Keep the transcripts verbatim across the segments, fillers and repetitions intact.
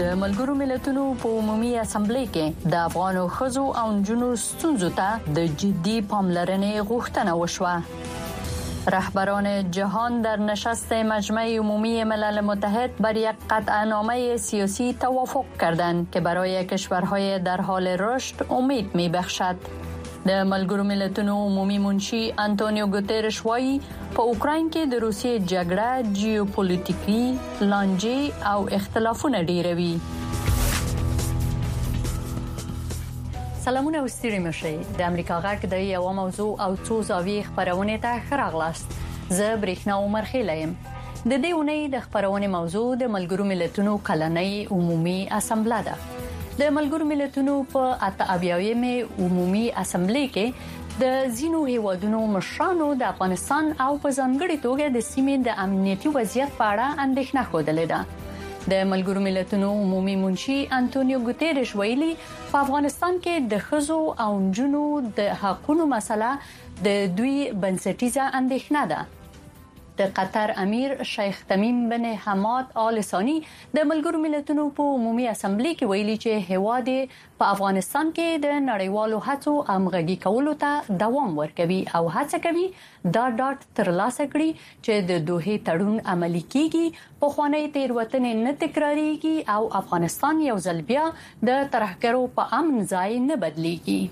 د ملګرو ملتونو په عمومي اسمبلی کې د افغانو ښځو او نجونو ستونزو ته د جدي پاملرنې غوښتنه وشوه. رهبران جهان در نشست مجمع عمومی ملل متحد بر یک قطعنامه سیاسی توافق کردند که برای کشورهای در حال رشد امید می‌بخشد. د ملګرو ملتونو عمومي منشي انټونیو ګوتيرش وايي په اوکراین کې د روسیې جګړه جیوپولیټیکي لانجې او اختلافونه ډیروي. سلامونه او ستړي مشي د امریکا غږ د یو موضوع او څو زاویې خبرونه ته خراغلاست. زه برېښنا عمر خیلیم. د دې اونۍ د خبرونه موضوع د ملګرو ملتونو کلنۍ عمومي اسمبلی ده. د ملګرو ملتونو په اته اویایم عمومي اسمبلی کې د زینو هیوادونو مشرانو د افغانستان او په ځانګړي توګه د سیمې د امنیتي وضعیت په اړه اندېښنه خوده ده. د ملګرو ملتونو عمومي منشي انټونیو ګوتيرش ویلي په افغانستان کې د ښځو او نجونو د حقوقو مسله د دوی بنسټیزه اندېښنه ده. د قطر امیر شیخ تمیم بن حماد آل ثانی د ملګرو ملتونو په عمومي اسمبلی کې ویلي چې هیواد په افغانستان کې د نړیوالو هڅو همغږي کولو ته دوام ورکوي او هڅه کوي دا ډاټ ترلاسه کړي چې د دوه تړون عملي کیږي، په خوانی تیروتنې نه تکراریږي او افغانستان یو ځل بیا د ترهګرو په امن ځای نه بدلیږي.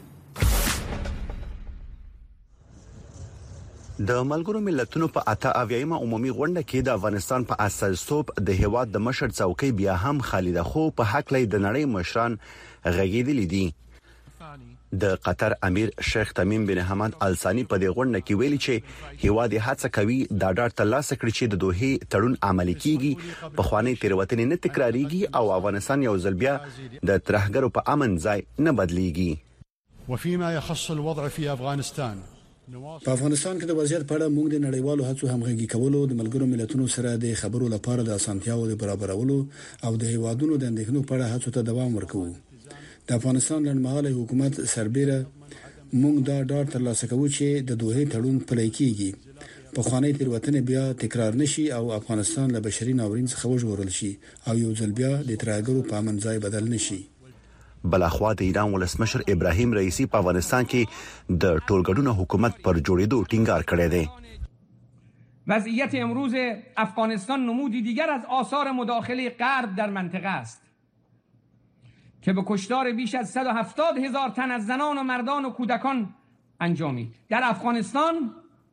د ملګرو ملتونو په اته اویایم عمومي غونډه کې د افغانستان په اساسوب د هیواد د مشر څوکۍ بیا هم خالد خو په حق لې د نړۍ مشران غږیدل دي. د قطر امیر شیخ تمیم بن حماد آل ثانی په دې غونډه کې ویلي چې هیواد هڅه کوي دا ډاډ ترلاسه کړي چې د دوه تړون عملي کیږي، په خوانی تیروتنې نه تکراریږي او افغانستان یو ځل بیا د ترهګرو په امن ځای نه بدلیږي. وفيما يخص الوضع في افغانستان په افغانستان کې د وضعیت په اړه موږ د نړیوالو هڅو همغږي کولو، د ملګرو ملتونو سره د خبرو لپاره د اسانتیاو د برابرولو او د هیوادونو د اندېښنو په اړه هڅو ته دوام ورکوو. د افغانستان لنډمهاله حکومت سربېره موږ دا ډاډ ترلاسه کوو چې د دوه تړون پلی کیږي، په خوانی تیروتنې بیا تکرار نشي او افغانستان له بشري ناورین څخه وژغورل شي او یو ځل بیا د ترهګرو په امن ځای بدل نشي. بلخوا د ایران ولسمشر ابراهیم رئیسی په افغانستان کې د ټولګډونه حکومت پر جوړېدو ټینګار کړی دی. وضعیت امروز افغانستان نمودی دیگر از آثار مداخله غرب در منطقه است که به کشتار بیش از صد و هفتاد هزار تن از زنان و مردان و کودکان انجامید. در افغانستان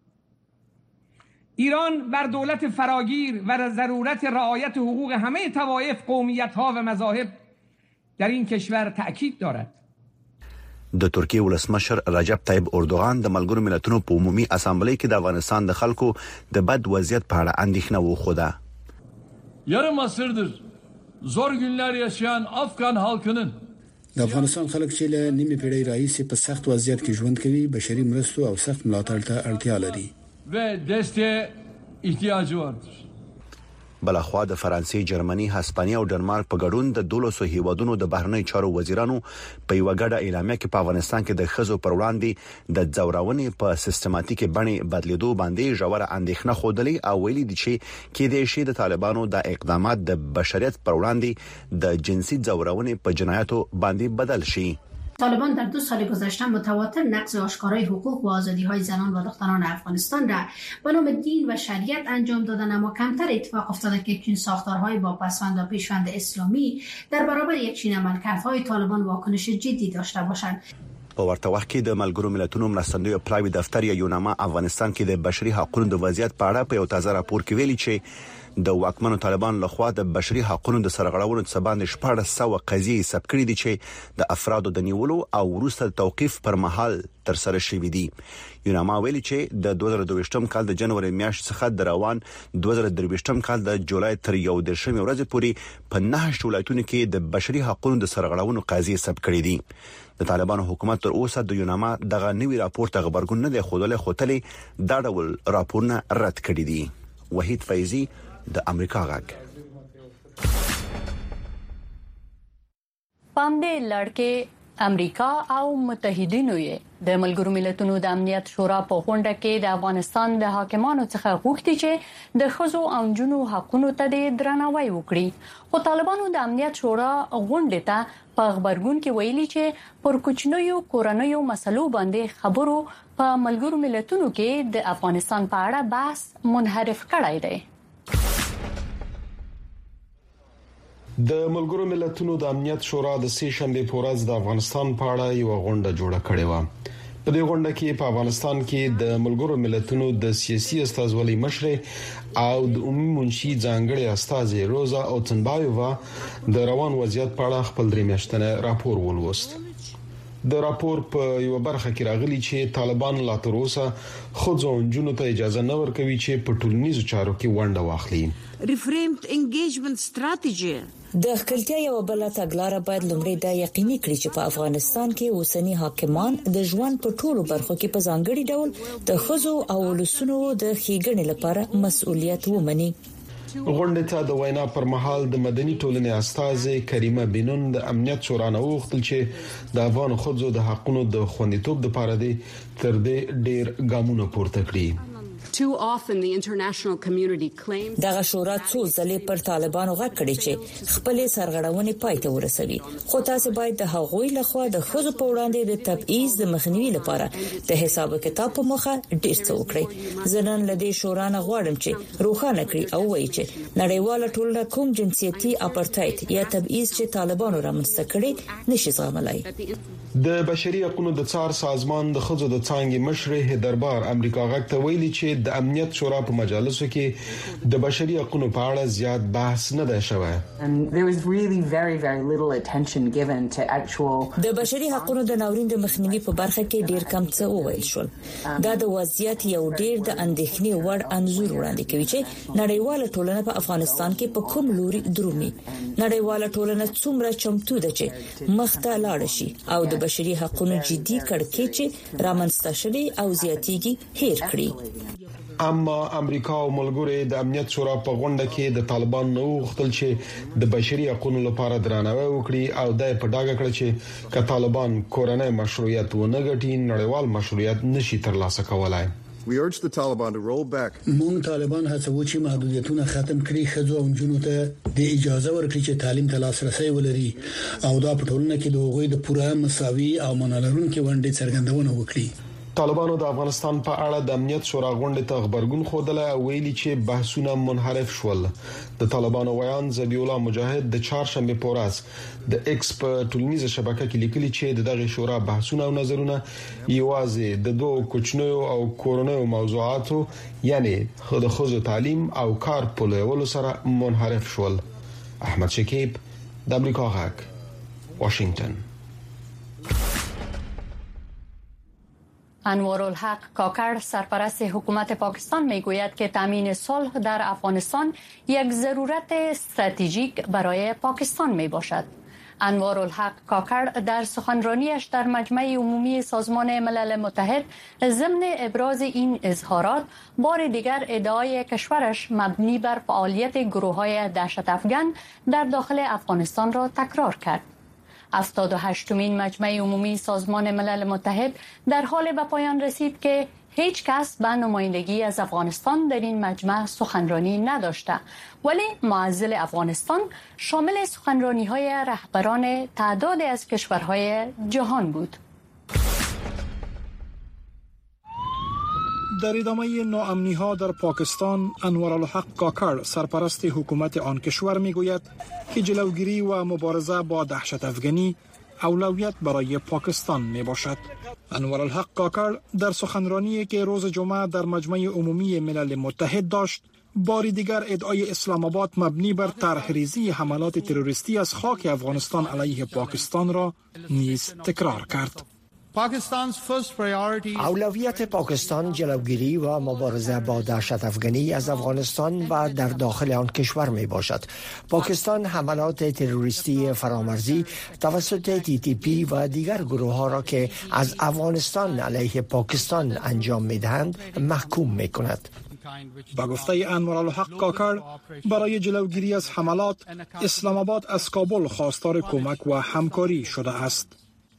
ایران بر دولت فراگیر و ضرورت رعایت حقوق همه طوایف، قومیت‌ها و مذاهب در این کشور تأکید دارد. د ترکیه ولسمشر رجب طیب اردوغان د ملګرو ملتونو په عمومي اسامبلی کې د افغانستان د خلکو د بد وضعیت په اړه اندېښنه وښوده. Yarım asırdır zor günler yaşayan Afgan halkının د افغانستان خلک چې له نیمه پیړۍ راهیسې په سخت وضعیت کې ژوند کوي، بشري مرستو او سخت ملاتړ ته اړتیا لري ve desteğe ihtiyacı vardır. بلخوا د فرانسې، جرمني، هسپانیا او ډنمارک په ګډون د دولسو هیوادونو د بهرنی چارو وزیرانو په یو غډه اعلامیه کې په افغانستان کې د ښځو پر وړاندې د ځورونې په سیستماتیکي بڼه بدلیدو باندې ژوره اندېښنه خوده او ویلي دي چې کې د شي د طالبانو د اقدامات د بشریت پر وړاندې د جنسي ځورونې په جنایاتو باندې بدل شي. طالبان در دو سال گذشته متواتر نقض آشکارای حقوق و آزادی‌های زنان و دختران افغانستان را به نام دین و شریعت انجام دادن، اما کمتر اتفاق افتاده که چنین ساختارهای با پسوند و پیشوند اسلامی در برابر یک چنین عملکردهای طالبان واکنش جدی داشته باشند. په ورته وخت کې د ملګرو ملتونو مرستندوی پلاوی دفتر یا یوناما افغانستان کې د بشري حقوقو د وضعیت په اړه په یو تازه راپور کې ویلي چې د واکمنو طالبان لخوا د بشري حقوقو د سرغړونو څخه باندې شپږ سوه قضیې ثبت کړي دي چې د افرادو د نیولو او وروسته توقيف پر مهال تر سره شوې دي. یوناما ویلي چې د دوه زره دوه کال د جنوري میاشتې څخه د روان دوه زره درې کال د جولای تر یو درشمې ورځې پورې په نه ولایتونو کې د بشري حقوقو د سرغړونو قضیې ثبت کړي دي. د طالبانو حکومت تر اوسه د یوناما دغه نوی راپور ته خبرګون نه دی خوده خوتلې دا ډول راپورونه رد کړي دي. وحید فیضی د امریکا غږ. پام دې لړ کې امریکا او متحدینو یې د ملګرو ملتونو د امنیت شورا په غونډه کې د افغانستان د حاکمانو څخه غوښتي چې د ښځو او نجونو حقوقو ته د درناوی وکړي خو طالبانو د امنیت شورا غونډه ته په خبرګون کې ویلي چې پر کوچنیو کورنیو مسلو باندې خبرو په ملګرو ملتونو کې د افغانستان په اړه بحث منحرف کړی دی. د ملګرو ملتونو د امنیت شورا د سې شنبه په ورځ د افغانستان په اړه یو غونډه جوړه کړې و. په دې غونډه کې په افغانستان کې د ملګرو ملتونو د سیاسي استازولۍ مشر او د عمومي منشي ځانګړي استاذ روزا اوتنبایووا د روان وضعیت په اړه خپل درې میاشتنه راپور ولوست. د راپور په یو برخه کې راغلي چې طالبان لا تر اوسه خځو او نجونو ته اجازه نه ورکوي چې په ټولنیزو چارو کې ونډه واخلي. Reframed engagement strategy د خپلتیا یو بل تګلارې باید لومړی دا یقیني کړي چې په افغانستان کې اوسنی حاکمان د ژوند په ټولو برخو کې په ځانګړي ډول د خځو او ولسونو د ښېګڼې لپاره مسؤلیت ومني. غونډه ته د وینا پر مهال د مدني ټولنې استاذ کریمه بنون د امنیت شورا نه وغوښتل چې د افغان خځو د حقوقو د خوندیتوب لپاره د تر دې ډیر ګامونه پورته کړي. Too often the international community claims دغه شورا څو ځلې پر طالبانو غږ کړی چې خپل سرغړونې پای ته ورسوي خو تاسو باید د هغوی لخوا د خځو په وړاندې د تبعیض د مخنیوي لپاره د حساب کتاب په مخه ډیر څه وکړي. زنان لدی شورا نه غواړم چې روښانه کړي او وایي چې نړیواله ټولنه کوم جنسيتي اپارټایډ یا تبعیض چې طالبانو رامنځته کړي نشي زغملای. د بشري حقوقو د څار سازمان د خځو د څانګې مشر هدربار امریکا غږ ته ویلي چې د امنیت شورا په مجالسو کې د بشري حقوقو په اړه زیات بحث نه دی شوی. د بشري حقوقو د ناورین د مخنیوي په برخه کې ډیر کم څه وویل شول. دا د وضعیت یو ډیر د اندېښنې وړ انځور وړاندې کوي چې نړیواله ټولنه په افغانستان کې په کوم لوري درومي. نړیواله ټولنه څومره چمتو ده چې مخته لاړ شي او د بشري حقوقو جدي کړکېچ چې رامنځته شوی او زیاتېږي هیر کړی. اما امریکا او ملګری د امنیت شورا په غونډه کې د طالبان نو غوښتل چې د بشري حقوقو لپاره درناوی وکړي او د په ډاګه کړ چې ک طالبان کورنۍ مشروعیت ونه غټي نړیوال مشروعیت نشي ترلاسه کولای. We urge the Taliban to roll back. مونږ طالبان هڅوو چې محدودیتونه ختم کړي خځو او نجونو ته د اجازه ورکړي چې تعلیم ته لاسرسي ولري او دا په ټولنه کې د هغوی د پوره مساوي او منلرونکو ونډې څرګندونه وکړي. طالبانو د افغانستان په اړه د امنیت شورا غونډه ته خبرګون خوده او ویلي چې بحثونه منحرف شول. د طالبانو ویان ذبیح الله مجاهد د چهارشنبه په ورځ د ایکس په ټولنیزه شبکه کې لیکلي چې دغه شورا بحثونه او نظرونه یوازې د دوه کوچنیو او کورونیو موضوعاتو یعنی د خځو تعلیم او کار په لور سره منحرف شول. احمد شکیب د امریکا غږ واشنگتن. انوارالحق کاکر سرپرست حکومت پاکستان میگوید که تامین صلح در افغانستان یک ضرورت استراتژیک برای پاکستان می باشد. انوارالحق کاکر در سخنرانیش در مجمع عمومی سازمان ملل متحد ضمن ابراز این اظهارات بار دیگر ادعای کشورش مبنی بر فعالیت گروه‌های دهشت افکن در داخل افغانستان را تکرار کرد. هفتاد و هشتمین مجمع عمومی سازمان ملل متحد در حال به پایان رسید که هیچ کس به نمایندگی از افغانستان در این مجمع سخنرانی نداشته ولی معزل افغانستان شامل سخنرانی‌های رهبران تعدادی از کشورهای جهان بود. در ادامه ناامنی‌ها در پاکستان انوارالحق کاکر سرپرست حکومت آن کشور میگوید که جلوگیری و مبارزه با دهشت افغانی اولویت برای پاکستان می باشد. انوارالحق کاکر در سخنرانی که روز جمعه در مجمع عمومی ملل متحد داشت باری دیگر ادعای اسلام آباد مبنی بر طرحریزی حملات تروریستی از خاک افغانستان علیه پاکستان را نیز تکرار کرد. اولویت پاکستان جلوگیری و مبارزه با دهشت افغانی از افغانستان و در داخل آن کشور می باشد. پاکستان حملات تروریستی فرامرزی توسط تی تی پی و دیگر گروه ها را که از افغانستان علیه پاکستان انجام می دهند محکوم می کند. با گفته انوارالحق کاکر برای جلوگیری از حملات اسلام آباد از کابل خواستار کمک و همکاری شده است.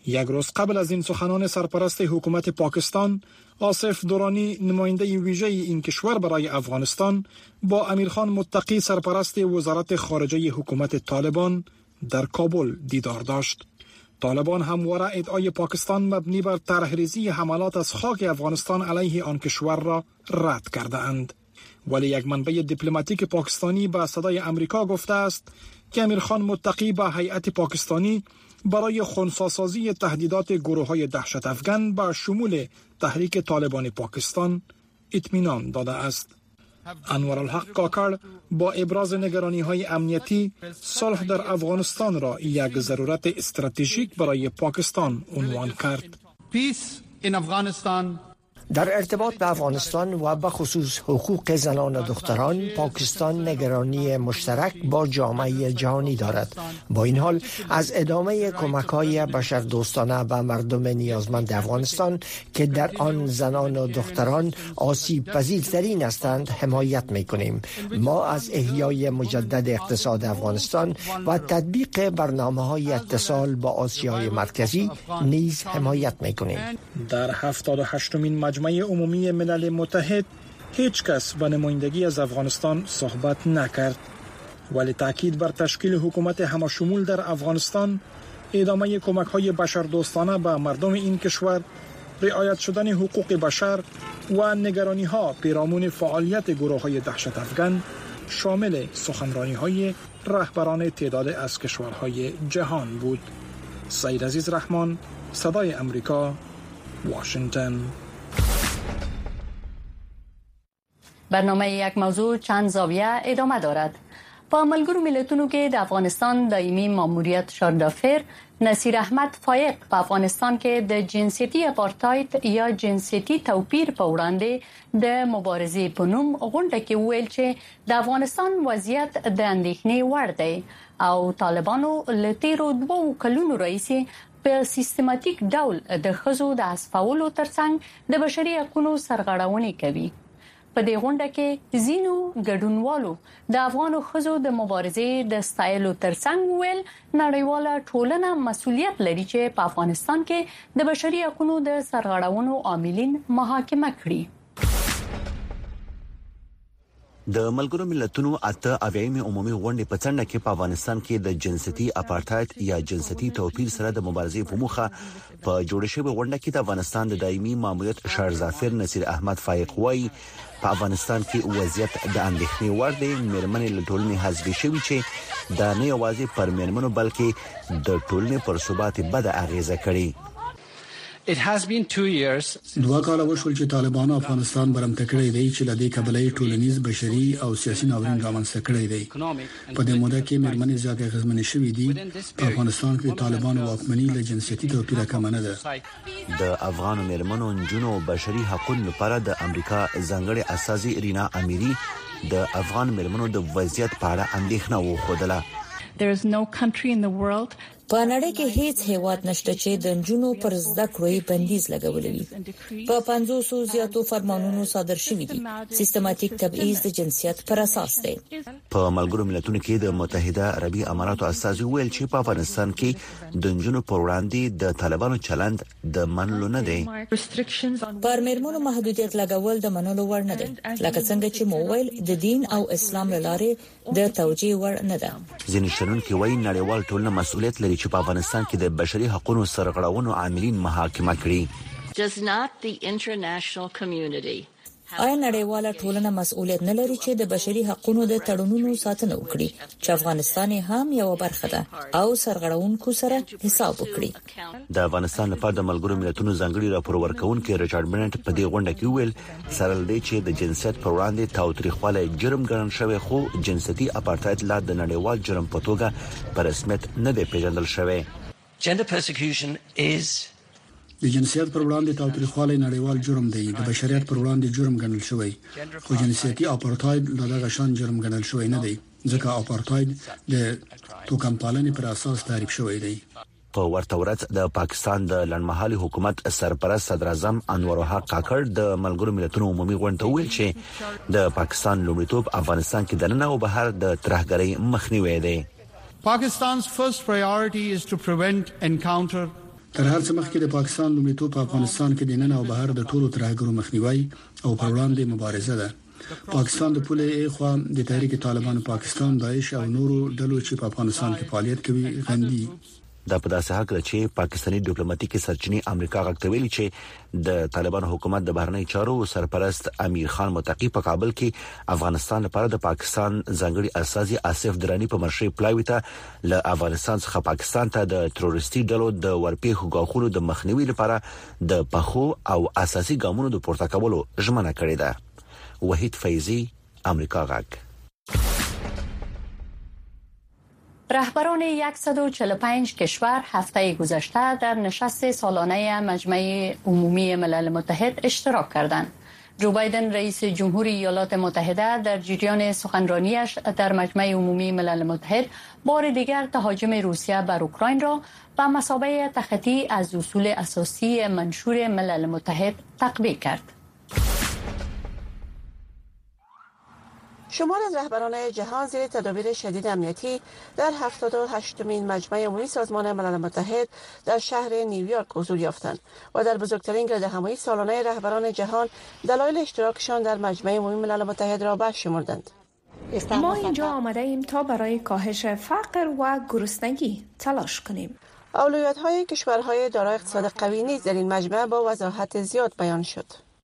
یک روز قبل از این سخنان سرپرست حکومت پاکستان آصف دورانی نماینده ویژه این کشور برای افغانستان با امیرخان متقی سرپرست وزارت خارجه حکومت طالبان در کابل دیدار داشت. طالبان همواره ادعای پاکستان مبنی بر طرحریزی حملات از خاک افغانستان علیه آن کشور را رد کرده اند. ولی یک منبع دیپلماتیک پاکستانی به صدای امریکا گفته است که امیرخان متقی به هیئت پاکستانی برای خنثی‌سازی تهدیدات گروه‌های دهشت افغان با شمول تحریک طالبان پاکستان اطمینان داده است. انورالحق کاکړ با ابراز نگرانی‌های امنیتی صلح در افغانستان را یک ضرورت استراتژیک برای پاکستان عنوان کرد. Peace in Afghanistan. در ارتباط به افغانستان و به خصوص حقوق زنان و دختران، پاکستان نگرانی مشترک با جامعه جهانی دارد. با این حال از ادامه کمک‌های بشردوستانه به مردم نیازمند افغانستان که در آن زنان و دختران آسیب پذیرترین هستند حمایت می‌کنیم. ما از احیای مجدد اقتصاد افغانستان و تطبیق برنامه‌های اتصال با آسیای مرکزی نیز حمایت می‌کنیم. در هفتاد و هشتمین مجمع مجمع عمومی ملل متحد هیچ کس به نمایندگی از افغانستان صحبت نکرد، ولی تاکید بر تشکیل حکومت همشمول در افغانستان، ادامه کمک‌های بشردوستانه به مردم این کشور، رعایت شدن حقوق بشر و نگرانی‌ها پیرامون فعالیت گروه‌های دهشت افغان شامل سخنرانی‌های رهبران تعداد از کشورهای جهان بود. سید عزیز رحمان، صدای امریکا، واشنگتن. برنامه یک موضوع چند زاویه ادامه دارد. با ملګرو ملتونو کې د افغانستان دایمي ماموریت شاردافر نصیر احمد فایق په افغانستان کې د جنسیتي اپارتاید یا جنسیتي توپیر په وړاندې د مبارزې په نوم غونډه کې ویل چې د افغانستان وضعیت د اندېښنې وړ دی او طالبانو له تیرو دوو کلونو راهیسې په سیستماتیک ډول د ښځو د اسفولو ترڅنګ د بشري حقوقو سرغړونې کوي. په دې غونډه کې زینو ګډونوالو د افغانو ښځو د مبارزې د ستایلو ترڅنګ ویل نړیواله ټولنه مسؤلیت لري چې په افغانستان کې د بشري حقوقو د سرغړونو عاملین محاکمه کړي. د ملګرو ملتونو اته اویایمې عمومي غونډې په څنډه کې په افغانستان کې د جنسیتي اپارتاید یا جنسیتي توپیر سره د مبارزې په موخه په جوړ شوی غونډه کې د افغانستان د دایمي ماموریت شارزافر نصیر احمد فایق وايي په افغانستان کې وضعیت د اندېښنې وړ دی. مېرمنې له ټولنې حذف شوي چې دا نه یوازې پر مېرمنو بلکې د ټولنې پر ثبات بد اغیزه کړي. It has been two years. دوه کاله وشول چې طالبانو افغانستان برمته کړی دی چې لدې قبلې ټولنیز بشري او سیاسي ناورین رامنځته کړی دی. په دې موده کې مېرمنې زیاتې غزمنې شوې دي. په افغانستان کې طالبانو واکمني له جنسیتي توپیر کم نه ده. د افغان مېرمنو جنو بشري حقوقو لپاره د امریکا ځانګړي اساسي رینا امیری د افغان مېرمنو د وضعیت په اړه اندېښنه وښودله. There is no country in the world په نړۍ کې هیڅ هیواد نشته چې د جنونو پر زده کړو بندیز لګولې وي. په پنځوس زیاتو فرمانونو صادر شوي دي. سیستماتیک تبعیض د جنسیت پر اساس دی. په ملګرو ملتونو کې د متحده عربي اماراتو استازي ویل چې په افغانستان کې د جنونو پر وړاندې د طالبانو چلند د منلو نه دی. پر مېرمنو محدودیت لګول د منلو وړ نه دی. لکه څنګه چې موویل د دین او اسلام لاره د توجیه وړ نه ده. ځینې شنونکي وایي نړیوال ټولنه مسؤلیت لري چې په افغانستان کې د بشري حقوقو سرغړونو عاملین محاکمه کړي. Does not the international community آیا نړیواله ټولنه مسؤلیت نه لري چې د بشري حقوقو د تړونونو ساتنه وکړي چې افغانستان هم یو برخه ده او سرغړونکو سره حساب وکړي؟ د افغانستان لپاره د ملګرو ملتونو ځانګړي راپور ورکونکي ریچارډ بنټ په دې غونډه کې ویل سره لدی چې د جنسیت پر وړاندې تاوتریخواله جرم ګڼل شوی خو جنسیتي اپارتاید لا د نړیوال جرم په توګه په رسمیت نه دی پیژندل شوی. Gender persecution is د جنسیت پر وړاندې تاوتریخواله نړیوال جرم دی. د بشریت پر وړاندې جرم ګڼل شوی خو جنسیتي اپارتاید دغه شان جرم ګڼل شوی نه دی ځکه اپارتاید د توکمپالنې پر اساس تعریف شوی دی. په ورته ورځ د پاکستان د لړمحالي حکومت سرپرست صدر اعظم انورالحق کاکړ د ملګرو ملتونو عمومي غونډه ویل چې د پاکستان لومړیتوب افغانستان کې د نن او بهر د ترهګرۍ مخنیوي دی. Pakistan's first priority is to prevent, encounter تر هر څه مخکې د پاکستان لومړیتوب په افغانستان کې د نن او بهر د ټولو ترهګرو مخنیوي او پر وړاندې مبارزه ده. پاکستان د پولې خوا د تحریک طالبان پاکستان، داعش او نورو ډلو چې په افغانستان کې فعالیت کوي غندي. دا په داسې حال کې چې پاکستاني ډیپلوماټیکي سرچینې امریکا غوښتلې چې د طالبان حکومت د بهرنی چارو سرپرست امیر خان متقی په کابل کې افغانستان لپاره د پاکستان ځانګړي استازي آصف درانی په مرشي پلاوي ته له افغانستان څخه پاکستان ته د تروریستي ډلو د ورپېښو غاښونو د مخنیوي لپاره د پخو او اساسي ګامونو د پورته کولو ژمنه کړې ده. وحید فیضی، امریکا غږ. رهبران صد و چهل و پنج کشور هفته گذشته در نشست سالانه مجمع عمومی ملل متحد اشتراک کردند. جو بایدن رئیس جمهوری ایالات متحده در جریان سخنرانیش در مجمع عمومی ملل متحد بار دیگر تهاجم روسیه بر اوکراین را به مثابه تخطی از اصول اساسی منشور ملل متحد تطبیق کرد. شمار از رهبران جهان زیر تدابیر شدید امنیتی در هفتاد و هشتمین مجمع عمومی سازمان ملل متحد در شهر نیویورک حضور یافتند و در بزرگترین گردهمایی سالانه رهبران جهان دلایل اشتراکشان در مجمع عمومی ملل متحد را برشمردند. ما اینجا آمده ایم تا برای کاهش فقر و گرسنگی تلاش کنیم. اولویت‌های کشورهای دارای اقتصاد قوی نیز در این مجمع با وضاحت زیاد بیان شد.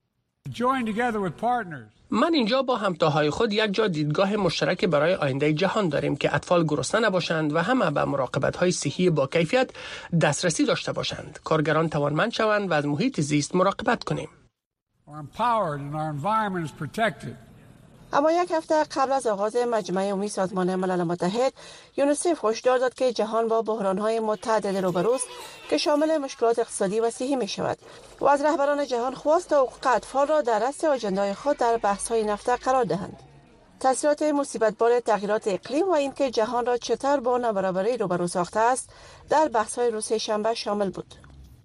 من اینجا با همتاهای خود یک جا دیدگاه مشترک برای آینده جهان داریم که اطفال گرسنه نباشند و همه به مراقبت‌های صحی با کیفیت دسترسی داشته باشند. کارگران توانمند شوند و از محیط زیست مراقبت کنیم. اما یک هفته قبل از آغاز مجمع عمومی سازمان ملل متحد، یونیسف هشدار داد که جهان با بحران‌های متعدد روبروست که شامل مشکلات اقتصادی و صحی می‌شود و از رهبران جهان خواست تا حقوق اطفال را در رأس آژندای خود در بحث‌های نفته قرار دهند. تاثیرات مصیبت‌بار تغییرات اقلیم و اینکه جهان را چطور با نابرابری روبرو ساخته است در بحث‌های روز شنبه شامل بود.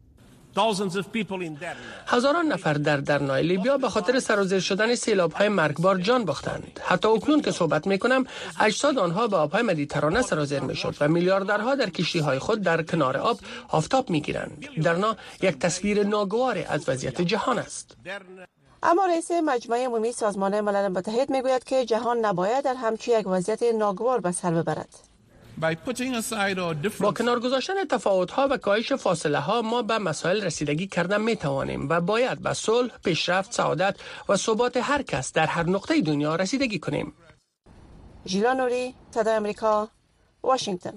هزاران نفر در درنای لیبیا به خاطر سرازیر شدن سیلاب‌های مرگبار جان باختند. حتی اکنون که صحبت می‌کنم اجساد آنها به آب‌های مدیترانه سرازیر می‌شد و میلیاردرها در کشتی‌های خود در کنار آب آفتاب می‌گیرند. درنا یک تصویر ناگوار از وضعیت جهان است. اما رئیس مجمع عمومی سازمان ملل متحد می‌گوید که جهان نباید در همچین یک وضعیت ناگوار به سر ببرد. با کنار گذاشتن تفاوت‌ها و کاهش فاصله‌ها ما به مسائل رسیدگی کردن می‌توانیم و باید به صلح، پیشرفت، سعادت و ثبات هر کس در هر نقطه دنیا رسیدگی کنیم. ژیلا نوری، صدای آمریکا، واشنگتن.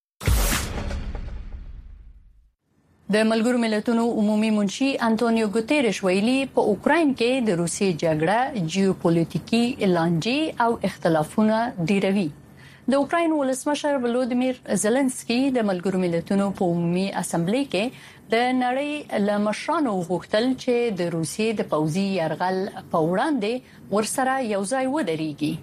د ملګرو ملتونو عمومي منشي انټونیو ګوتيريش ویلي په اوکراین کې د روسي جګړه جیوپولیټیکي لانجې او اختلافونه ډیروي. د اوکراین ولسمشر ولودیمیر زيلنسکي د ملګرو ملتونو په عمومي اسمبلی کې د نړۍ له مشرانو غوښتل چې د روسیې د پوځي یرغل په وړاندې ورسره یوځای ودرېږي.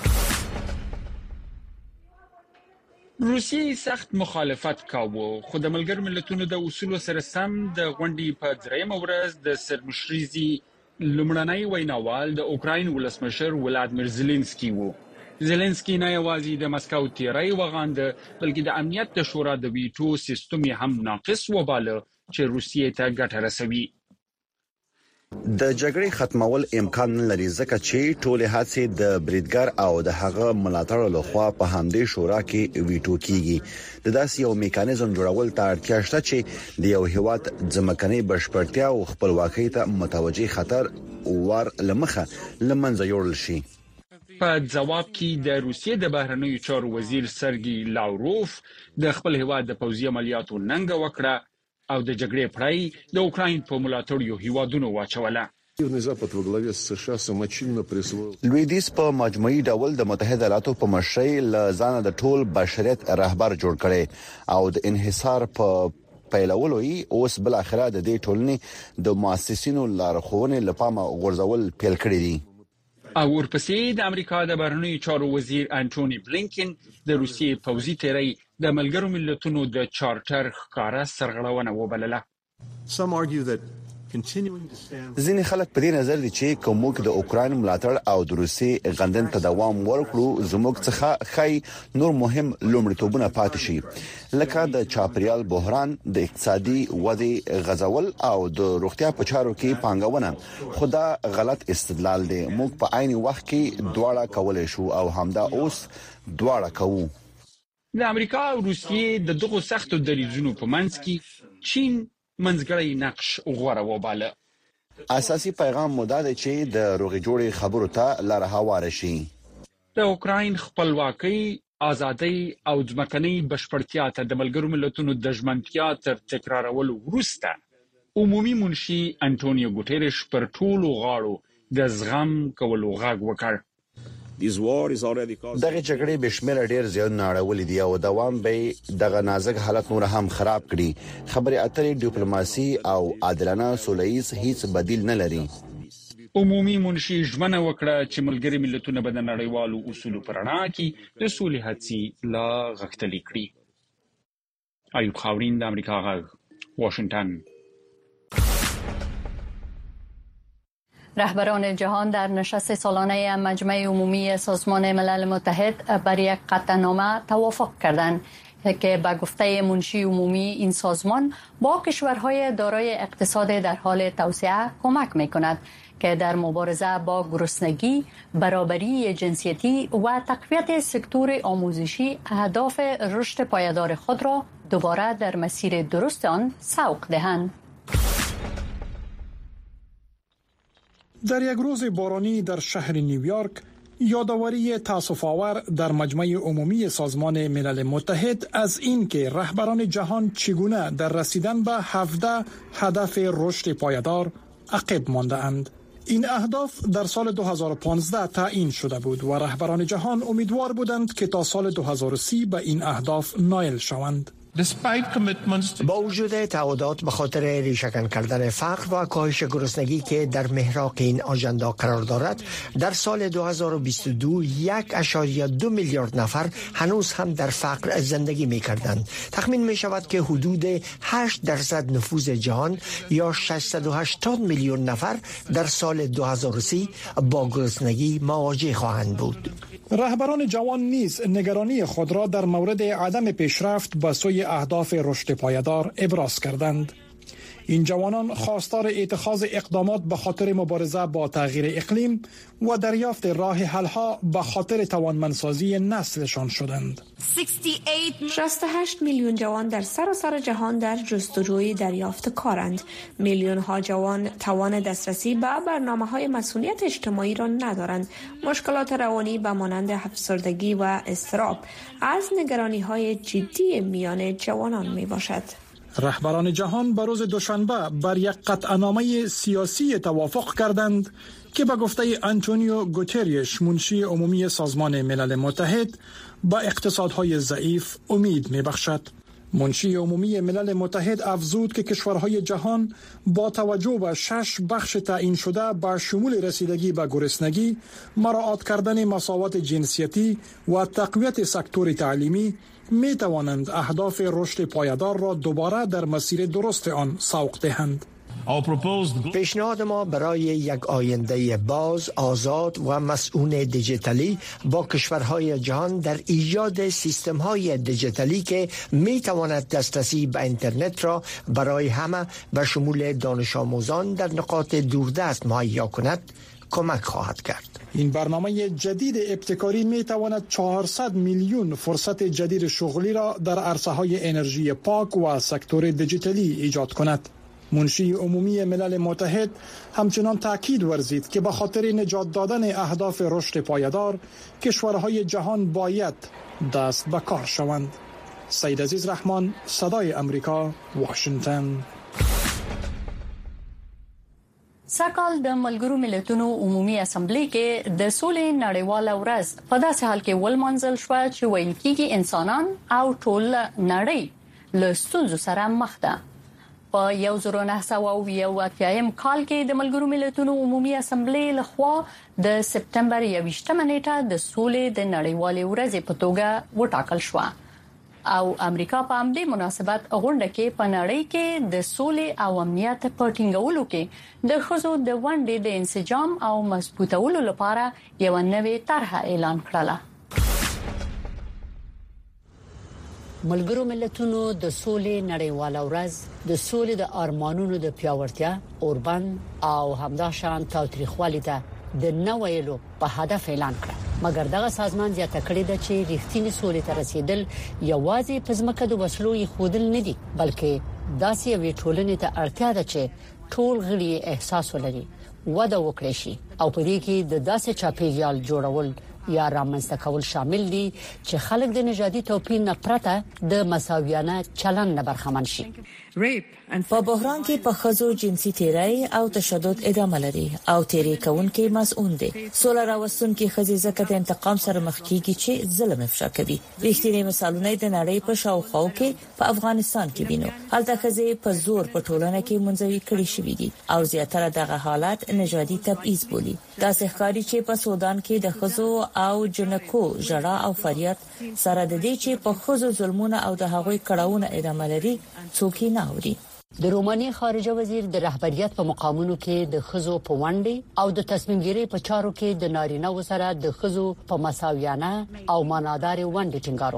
روسیې سخت مخالفت کاوه، خو د ملګرو ملتونو د اصولو سره سم د غونډې په درېیمه ورځ د سرمشريزي لومړنۍ ویناوال د اوکراین ولسمشر ولادیمیر زيلنسکي وو. زيلنسکي نه یوازې د مسکو تیری وغانده، بلکې د امنیت د شورا د ویټو سیستم هم ناقص وباله چې روسیې ته ګټه رسوي. د جګړې ختمول امکان نه لري ځکه چې ټول هڅې د بریدګر او د هغه ملاتړ لخوا په همدې شورا کې ویټو کیږي. د داسې یو میکانیزم جوړول ته اړتیا شته چې د یو هیواد ځمکنۍ بشپړتیا او خپلواکۍ ته متوجي خطر ور لمخه لمنځه یوړل شي. په جواب کې د روسیې د بهرنیو چارو وزیر سرګي لاوروف د خپل هیواد د پوځي عملیاتو ننګه وکړه او د جګړې پړای د اوکراین په ملاتړیو هیوادونو واچوله. لویدیس په مجموعي ډول د متحده ایالاتو په مشرۍ له ځانه د ټول بشریت رهبر جوړ کړي او د انحصار په پیلولو یې اوس بل اخره د دې ټولنې د مؤسسینو لارښوونې لپاره غورځول پیل کړی دي. او ورپسې د امریکا د بهرنیو چارو وزیر انټونی بلینکن د روسیې پوځي تیری د ملګرو ملتونو د چارټر ښکارا سرغړونه وبلله. ځینې خلک په دې نظر دي چې کوم د اوکرين ملاتړ او د روسي غندن ته دوام ورکړو زموږ څخه خای نور مهم لومړیتوبونه پاتې شي لکه د چاپریال بحران د اقتصادي ودې غزول او د روغتیا په چارو کې پانګونه خدا غلط استدلال دی موږ په عین وخت کې دواړه کولای شو او همدا اوس دواړه کوو د امریکا او روسیې د دغو سختو دریځونو په منځ کې چین منځګړی نقش غوړه وباله اساسي پیغام مو دا دی چې د روغې جوړې خبرو ته لار هواره شي د اوکرين خپلواکۍ ازادي او ځمکنۍ بشپړتیا ته د ملګرو ملتونو د ژمنتیا تر تکرارولو وروسته عمومي منشي انټونیو ګوتيريش پر ټولو غاړو د زغم کولو غږ وکړ دغه جګړې بشمیر ډیر زیات ناړولې دي او دوام به دغه نازک حالت نور هم خراب کړي خبري اترې ډیپلوماسي او عادلانه سولهییز هیڅ بدیل نه لري عمومي منشي ژمنه وکړه چې ملګري ملتونه به د نړیوالو اصولو پر رڼا کې د سولې هڅې لا غښتلې کړي ایوب خاورین د امریکا غږ واشنگتن رهبران جهان در نشست سالانه مجمع عمومی سازمان ملل متحد بر یک قطعنامه توافق کردند که به گفته منشی عمومی این سازمان با کشورهای دارای اقتصاد در حال توسعه کمک می‌کند که در مبارزه با گرسنگی، برابری جنسیتی و تقویت سکتور آموزشی اهداف رشد پایدار خود را دوباره در مسیر درست آن سوق دهند. در یک روز بارانی در شهر نیویورک یادآوری تأسف‌آور در مجمع عمومی سازمان ملل متحد از این که رهبران جهان چگونه در رسیدن به هفده هدف رشد پایدار عقب مانده اند. این اهداف در سال دو هزار و پانزده تعیین شده بود و رهبران جهان امیدوار بودند که تا سال دو هزار و سی به این اهداف نائل شوند. با وجود تعهدات به خاطر ریشه‌کن کردن فقر و کاهش گرسنگی که در محراق این آژاندا قرار دارد، در سال دو هزار و بیست و دو یک اشاریه دو میلیارد نفر هنوز هم در فقر زندگی می کردند. تخمین می شود که حدود هشت درصد نفوذ جهان یا ششصد و هشتاد میلیون نفر در سال دو هزار و سی با گرسنگی مواجه خواهند بود. رهبران جوان نیز نگرانی خود را در مورد عدم پیشرفت به سوی اهداف رشد پایدار ابراز کردند. این جوانان خواستار اتخاذ اقدامات به خاطر مبارزه با تغییر اقلیم و دریافت راه حل‌ها به خاطر توانمندسازی نسلشان شدند. شصت و هشت میلیون جوان در سراسر جهان در جستجوی دریافت کارند. میلیون ها جوان توان دسترسی به برنامه‌های مسئولیت اجتماعی را ندارند. مشکلات روانی به مانند افسردگی و اضطراب از نگرانی‌های جدی میان جوانان میباشد. رهبران جهان به روز دوشنبه بر یک قطعنامه سیاسی توافق کردند که به گفته آنتونیو گوتریش منشی عمومی سازمان ملل متحد با اقتصادهای ضعیف امید می‌بخشد. منشی عمومی ملل متحد افزود که کشورهای جهان با توجه به شش بخش تعیین شده با شمول رسیدگی به گرسنگی، مراعات کردن مساوات جنسیتی و تقویت سکتور تعلیمی می توانند اهداف رشد پایدار را دوباره در مسیر درست آن سوق دهند. پیشنهاد ما برای یک آینده باز، آزاد و مسئول دیجیتالی با کشورهای جهان در ایجاد سیستم‌های دیجیتالی که می تواند دسترسی به اینترنت را برای همه به شمول دانش آموزان در نقاط دوردست مهیا کند کمک خواهد کرد. این برنامه جدید ابتکاری می تواند چهارصد میلیون فرصت جدید شغلی را در عرصه‌های انرژی پاک و سکتور دیجیتالی ایجاد کند. منشی عمومی ملل متحد همچنان تاکید ورزید که به خاطر نجات دادن اهداف رشد پایدار کشورهای جهان باید دست به کار شوند. سید عزیز رحمان، صدای امریکا، واشنگتن. سکال د ملګرو ملتونو عمومي اسمبلی کې د سولې نړیواله ورځ په داسې حال کې ولمنځل شو چې ویل کېږي انسانان او ټول نړۍ له ستونزو سره مخ ده. په یو زر نه سوه یو اتیایم کال کې د ملګرو ملتونو عمومي اسمبلی لخوا د سپتمبر یویشتمه نیټه د سولې د نړیوالې ورځې په توګه وټاکل شو. او امریکا په همدې مناسبت غونډه کې په نړۍ کې د سولې او امنیت په ټینګولو کې د خزو د ونډې د انسجام او مضبوطولو لپاره یو نوې طرح اعلان کړله. ملګرو ملتونو د سولې نړیواله ورځ د سولې د ارمانونو د پیاوړتیا اوربان او همداشان تاوتریخوالي ته د نوویلو په هدف اعلان کړ. مګر دغه سازمان زیاته کړی د چې ریښتینی سولې ته رسیدل یوازې په ځمکه د وسلو یې خودل نه دي بلکې داسې یو ټولنې ته اړتیا ده چې ټول غړي احساس ولري وده وکړي شي او په دې کې د داسې چاپیریال جوړول یا رامنځته کول شامل دي چې خلک د نژادي توپیر نه پرته د مساویانه چلند نه برخمن شي. په بحران کې په خزو جنسي تیرای او تشدد ادامه لري او تیری کوونکې مسؤل دي. سوله راوستون کې خزي زکه د انتقام سره مخ کیږي چې ظلم افشا کوي. رښتینی مثالونه د نړۍ په شاوخوا کې په افغانستان کې وینو. هلته خزي په زور په ټولنه کې منځوي کړي شوې دي او زیاتره دغه حالات نژادي تبعیض بولي. دا ښکاري چې په سودان کې د خزو او جنکو جړه او فریاد سره د دې چې په خزو ظلمونه او د هغوی کړهونه ادامه لري څوک نه اوري. د روماني خارجه وزیر د رهبریت په مقامونو کې د خزو په ونډې او د تصمیم ګیری په چارو کې د نارینه و سره د خزو په مساویانه او مانادار ونډې ټینګار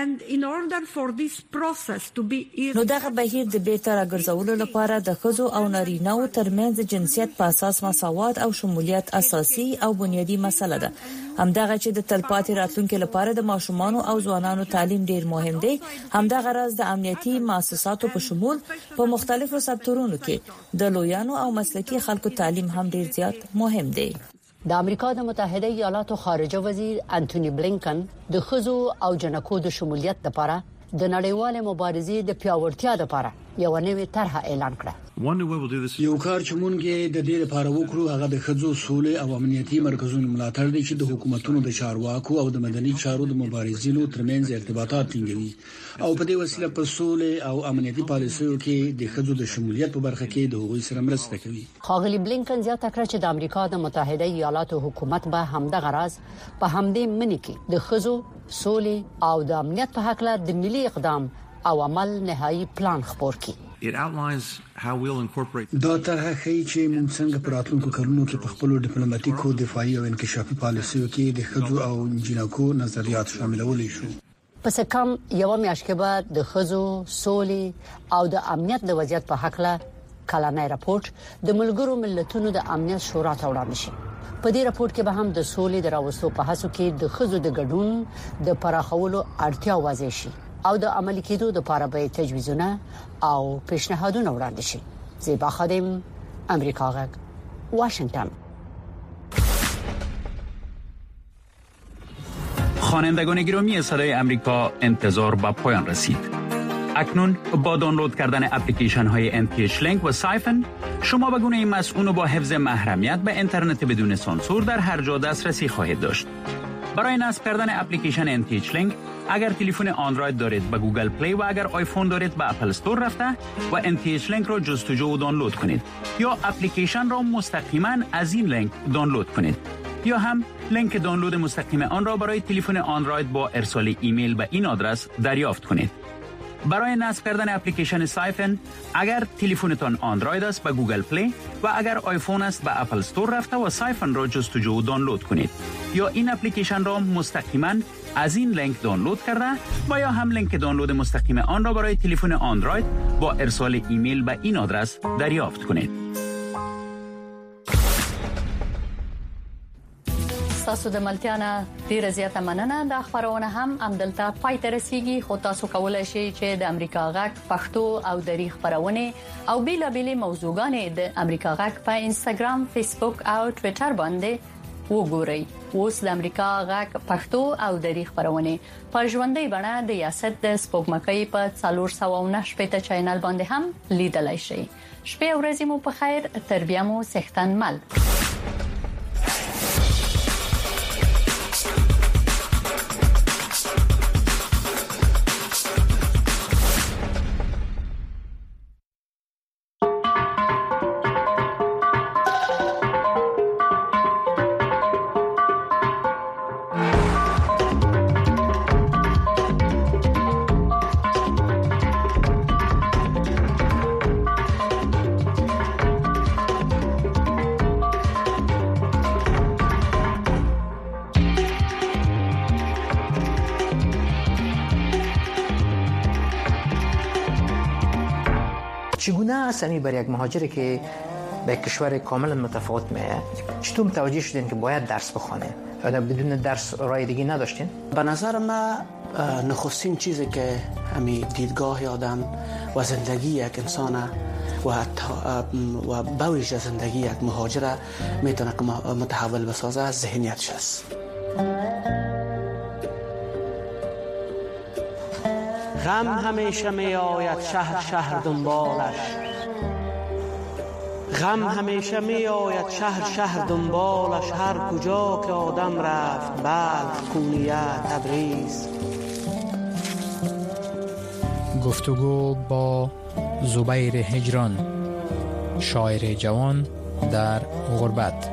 وکړ. نو دغه بهیر د بیتر اګرځولو لپاره د خزو او نارینه و ترمنځ جنسیت په اساس مساوات او شمولیت اساسي او بنیادی مسله ده. همدغه چې د تلپاتې راتلونکو لپاره د ماشومان او ځوانانو تعلیم ډیر مهم دی. همدغه راز د امنیتي مؤسساتو په شمول په مختلفو سکتورونو کې د لویانو او مسلکي خلکو تعلیم هم ډیر زیات مهم دی. د امریکا د متحده ایالاتو خارجه وزیر انټونی بلینکن د خزو او جنکو د شمولیت لپاره د نړیوال مبارزې د پیاوړتیا لپاره یو نوې طرح اعلان کړه. یو کار چې مونږ د دې لپاره وکړو هغه د خځو سولې او امنیتي مرکزونو ملاتړ دی چې د حکومتونو د چارواکو او د مدني چارو د مبارزینو ترمنځ ارتباطات ټینګوي او په دې وسیله په سولې او امنیتي پالیسیو کې د خځو د شمولیت په برخه کې د هغوی سره مرسته کوي. خاغلی بلینکن زیاته کړه چې د امریکا د متحده ایالاتو حکومت به همدغه راز په همدې منی کې د خځو سولې او د امنیت په حق له د ملي اقدام او عمل نهایی پلان خپور کړي. دا طرح ښیي چې موږ څنګه په راتلونکو کلونو کې په خپل ډیپلوماټیکو دفاعي او انکشافي پالیسیو کې د خځو او جنکو نظریات شاملولای شو. پس کم یو میاشت کې بعد د خځو سولې او د امنیت د وضعیت په حق له کلانه راپورټ د ملګرو ملتونو د امنیت شورا ته وړاندې شي. په دې راپورټ کې به هم د سولې د راوستلو په هڅو کې د خځو د ګډون د پراخولو اړتیا واضح شي او د عملي کېدو لپاره به تجویزونه او پیشنهادونه وړاندې شي. زیبا خادم، امریکا غږ، واشنگتن. خوانندگان گرامی صدای امریکا، انتظار به پایان رسید. اکنون با دانلود کردن اپلیکیشن های ام تی اچ لینک و سایفن شما به گونه مسئول با حفظ محرمیت به اینترنت بدون سانسور در هر جا دسترسی خواهید داشت. برای نصب کردن اپلیکیشن ام تی اچ لینک اگر تلفن اندروید دارید به گوگل پلی و اگر آیفون دارید به اپل استور رفته و ام تی اچ لینک را جستجو و دانلود کنید یا اپلیکیشن را مستقیما از این لینک دانلود کنید یا هم لینک دانلود مستقیم آن را برای تلفن اندروید با ارسال ایمیل به این آدرس دریافت کنید. برای نصب کردن اپلیکیشن سایفن اگر تلفنتان اندروید است به گوگل پلی و اگر آیفون است به اپل استور رفته و سایفن را جستجو و دانلود کنید یا این اپلیکیشن را مستقیما از این لینک دانلود کرده و یا هم لینک دانلود مستقیم آن را برای تلفن اندروید با ارسال ایمیل به این آدرس دریافت کنید. تاسو د ملتیانا ډیره زیاته مننه. د خبرونه هم عمدلته پای ته رسیدي خو تاسو کولای شئ چې د امریکا غږ پښتو او د خبرونه او بیلابېلې موضوعګانې د امریکا غږ په انستګرام، فیسبوک او ټوئیټر باندې وګورئ. اوس د امریکا غږ پښتو او د خبرونه په ژوندۍ بڼه د یاست د سپوږمکۍ په څلور سوه نه شپږ چینل باندې هم لیدلای شئ. شپه ورځې مو په خیر، تر بیا مو صحتن مل. چگونه است این برای یک مهاجری که به کشور کاملا متفاوت میه چطور متوجه شدین که باید درس بخونه یا بدون درس راه دیگه نداشتین؟ به نظر من نخستین چیزی که همین دیدگاه آدم و زندگی یک انسان و و بویژه زندگی یک مهاجر میتونه که متحول بسازه ذهنیتش است. غم همیشه می آید شهر شهر دنبالش، غم همیشه می آید شهر شهر دنبالش، هر کجا که آدم رفت بلخ کونیه تبریز. گفتگو با زبیر هجران، شاعر جوان در غربت.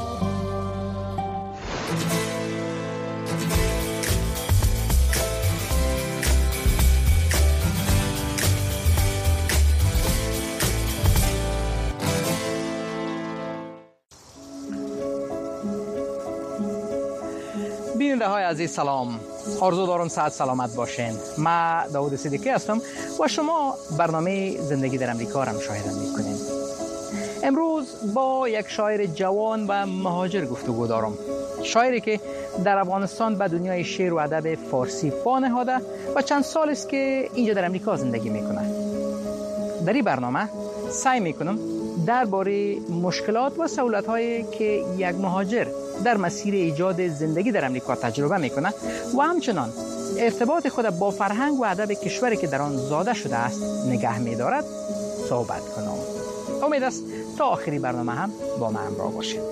بیننده های عزیز سلام، آرزو دارم صحت سلامت باشین. من داود صدیقی هستم و شما برنامه زندگی در امریکا را مشاهده میکنین. امروز با یک شاعر جوان و مهاجر گفتگو دارم، شاعری که در افغانستان به دنیای شعر و ادب فارسی پا نهاده و چند سال است که اینجا در امریکا زندگی میکنه. در این برنامه سعی میکنم درباره مشکلات و سهولت‌هایی که یک مهاجر در مسیر ایجاد زندگی در امریکا تجربه میکنه و همچنان ارتباط خود با فرهنگ و ادب کشوری که در آن زاده شده است نگه می‌دارد صحبت کنم. امید است تا آخری برنامه هم با من همراه باشید.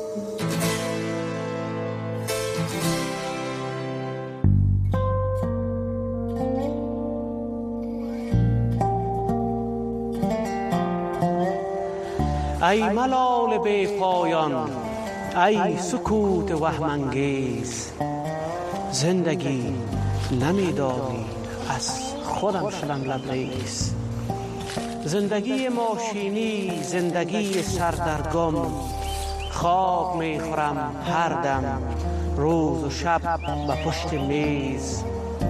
ای ملال بی پایان، ای سکوت وهم‌انگیز، زندگی نمیدانی از خودم شدم لبریز. زندگی ماشینی، زندگی سردرگم، خواب میخورم هر دم، روز و شب به پشت میز.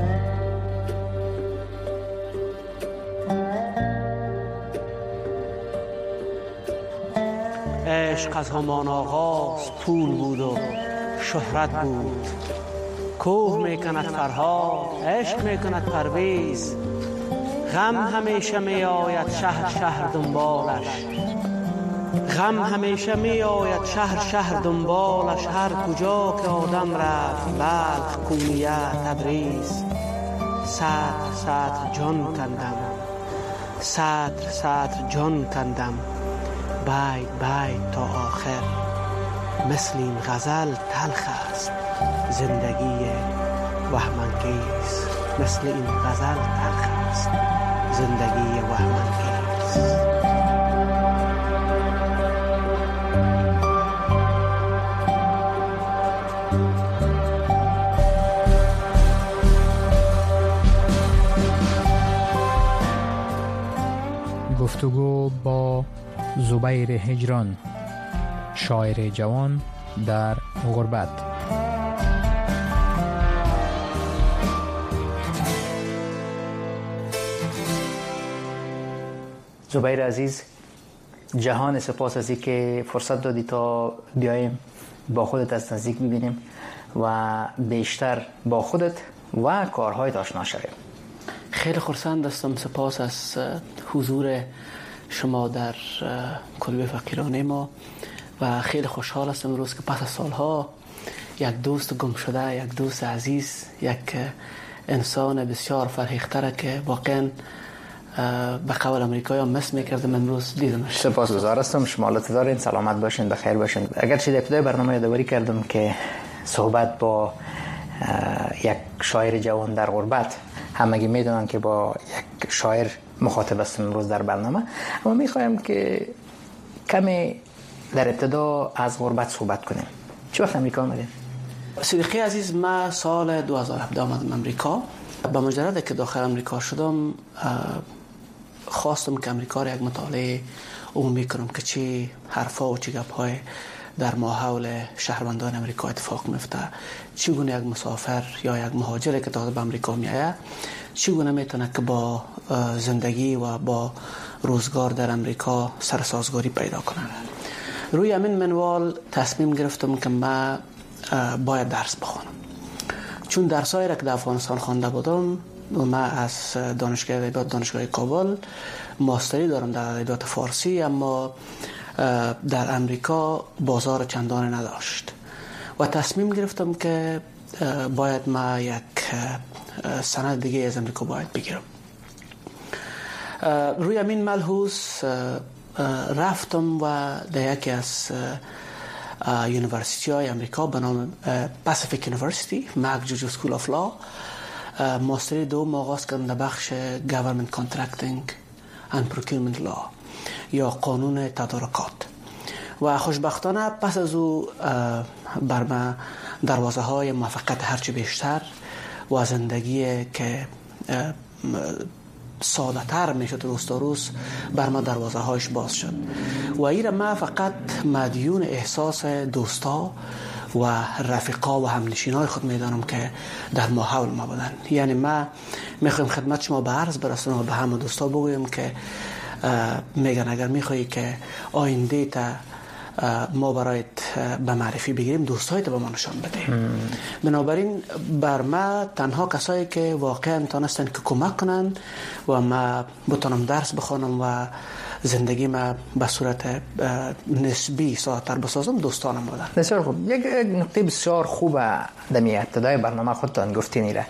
عشق از همان آغاز پول بود و شهرت بود، کوه میکند فرهاد، عشق میکند پرویز. غم همیشه می آید شهر شهر دنبالش، غم همیشه می آید شهر شهر دنبالش، هر کجا که آدم رفت بلخ کونیه تبریز. صدر صدر جان کندم، صدر صدر جان کندم، بای بای تا آخر. مثل این غزل تلخ است زندگی وهم‌انگیز، مثل این غزل تلخ است زندگی وهم‌انگیز. گفتگو با زبیر هجران، شاعر جوان در غربت. زبیر عزیز، جهان سپاس از اینکه فرصت دادی تا بیایم با خودت از نزدیک ببینیم و بیشتر با خودت و کارهایت آشنا شویم. خیلی خرسند هستم، سپاس از حضور شما در کلبه فقیرانه ما و خیلی خوشحال هستم امروز که پس از سالها یک دوست گم شده، یک دوست عزیز، یک انسان بسیار فرهیختره که واقعا به قول امریکایی ها مس میکردم امروز دیدمش. سپاسگزار هستم، شما لطف دارین، سلامت باشین، بخیر باشین. اگرچه در ابتدای برنامه یادآوری کردم که صحبت با یک شاعر جوان در غربت، همگی میدونن که با یک شاعر مخاطب هستم امروز در برنامه، اما میخوایم که کمی در ابتدا از غربت صحبت کنیم. چه وقت امریکا آمدین؟ صدیقی عزیز، من سال دو هزار و هفده آمدم امریکا. با مجرد که داخل امریکا شدم خواستم که امریکا را یک مطالعه عمومی کنم که چه حرفا و چه گپ‌های در ماحول شهروندان امریکا اتفاق میفته، چگونه یک مسافر یا یک مهاجر که تازه به امریکا میآید چگونه میتونه که با زندگی و با روزگار در امریکا سرسازگاری پیدا کنند. روی همین منوال تصمیم گرفتم که من باید درس بخونم، چون درسایی را که در افغانستان خوانده بودم و من از دانشگاه ادبیات دانشگاه کابل ماستری دارم در ادبیات فارسی، اما در امریکا بازار چندان نداشت و تصمیم گرفتم که باید ما یک سند دیگه از امریکا باید بگیرم. روی همین ملحوظ رفتم و در یکی از یونیورسیتی های امریکا به نام پاسیفیک یونیورسیتی مکجوج اسکول آف لا ماستری دوم آغاز کردم در بخش گورنمنت کانترکتینگ اند پروکیورمنت لا یا قانون تدارکات و خوشبختانه پس از او بر ما دروازه های موفقیت هرچی بیشتر و زندگی که ساده تر می شد روز تا روز بر ما دروازه هایش باز شد و ایره ما فقط مدیون احساس دوستا و رفیقا و همنشینای خود میدانم که در ما حول ما بودن. یعنی ما میخوایم خدمت شما به عرض برسونم و به همه دوستا بگویم که میگن اگر میخوایی که آینده تا ما برایت به معرفی بگیریم دوستایت به ما نشان بده. بنابراین بر ما تنها کسایی که واقعا تانستن که کمک کنن و ما بتونم درس بخونم و زندگی ما به صورت نسبی ساده‌تر بسازم دوستانم بودن. بسیار خوب. یک نکته بسیار خوبه در ابتدای برنامه خودتان گفتین ایره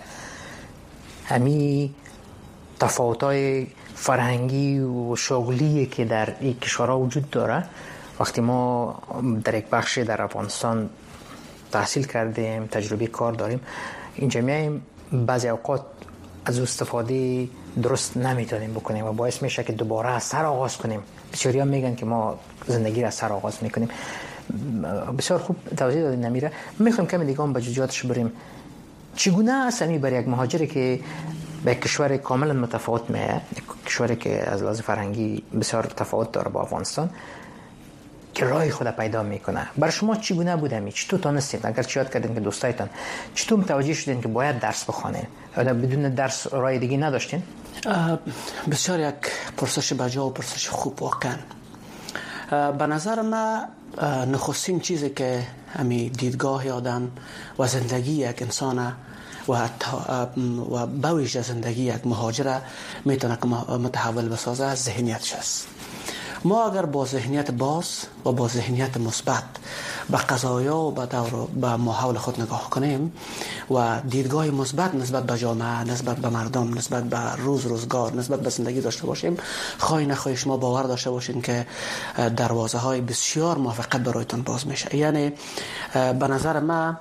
همی تفاوت‌های فرهنگی و شغلی که در این کشورها وجود داره. وقتی ما در یک بخش در افغانستان تحصیل کردیم، تجربه کار داریم، اینجا میایم بعضی اوقات از استفاده درست نمیتونیم بکنیم و باعث میشه که دوباره از سر آغاز کنیم. بسیاریا میگن که ما زندگی را از سر آغاز میکنیم. بسیار خوب توضیح دادین نمیره. میخوایم کمی دیگه هم به جزئیاتش بریم. چگونه است این برای یک مهاجری که به کشور کاملا متفاوت میه، کشوری که از لحاظ فرهنگی بسیار تفاوت داره با افغانستان، که راه خود پیدا میکنه؟ برای شما چگونه بوده می؟ چطور تونستین؟ اگر چی یاد کردین که دوستایتان چطور متوجه شدین که باید درس بخونین؟ یا بدون درس راه دیگه نداشتین؟ بسیار یک پرسش بجا و پرسش خوب واقعا. به نظر من نخستین چیزی که همی دیدگاه آدم و زندگی یک انسان و و بویژه زندگی یک مهاجر میتونه که متحول بسازه از ذهنیتش است. ما اگر با ذهنیت باز و با ذهنیت مثبت به قضایا و به دور به ماحول خود نگاه کنیم و دیدگاه مثبت نسبت به جامعه، نسبت به مردم، نسبت به روز روزگار، نسبت به زندگی داشته باشیم، خواهی نخواهی شما باور داشته باشین که دروازه های بسیار موفقیت برایتون باز میشه. یعنی به نظر من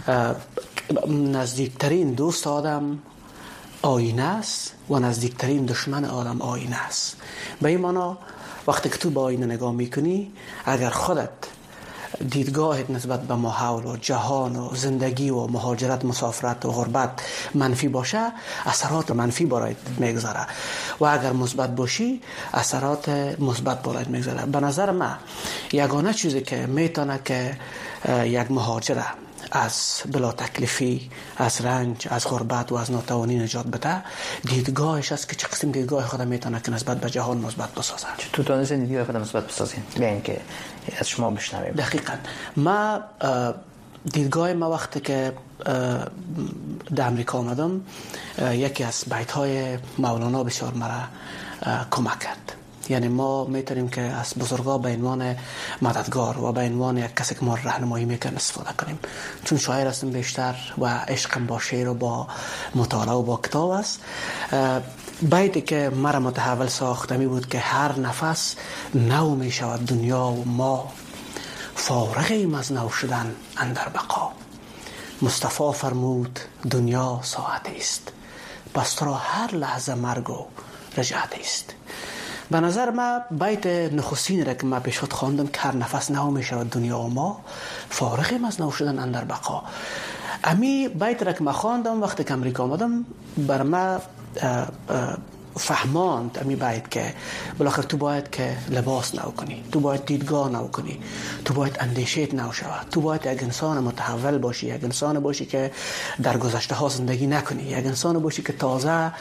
نزدیکترین دوست آدم آینه است و نزدیکترین دشمن آدم آینه است. به این معنا وقتی که تو با آینه نگاه میکنی، اگر خودت دیدگاهت نسبت به ماحول و جهان و زندگی و مهاجرت، مسافرت و غربت منفی باشه، اثرات منفی برایت میگذاره و اگر مثبت باشی اثرات مثبت برایت میگذاره. به نظر من یگانه چیزی که میتونه که یک مهاجر از بلا تکلیفی، از رنج، از غربت و از ناتوانی نجات بده، دیدگاهش است که چه قسم دیدگاه خود میتونه که نسبت به جهان مثبت بسازه. چطور تونستین دیدگاه خود مثبت بسازین؟ بیاین که از شما بشنویم. دقیقاً ما دیدگاه ما وقتی که در امریکا آمدم، یکی از بیت های مولانا بسیار مرا کمک کرد. یعنی ما میتونیم که از بزرگا به عنوان مددگار و به عنوان یک کسی که ما راهنمایی میکنه استفاده کنیم، چون شاعر هستم بیشتر و عشقم با شعر و با مطالعه و با کتاب است. بیتی که مرا متحول ساخته می بود که هر نفس نو می شود دنیا و ما فارغیم از نو شدن اندر بقا. مصطفی فرمود دنیا ساعتی است، پس تو را هر لحظه مرگ و رجعت است. به نظر من بیت نخستین را که من پیش خود خواندم که هر نفس نو می شود دنیا و ما فارغیم از نو شدن اندر بقا. امی بیت را که من خواندم وقتی که امریکا آمدم، بر من فهماند امی باید که بالاخره تو باید که لباس نو کنی، تو باید دیدگاه نو کنی، تو باید اندیشت نو شود، تو باید یک انسان متحول باشی، یک انسان باشی که در گذشته ها زندگی نکنی، یک انسان باشی که تازه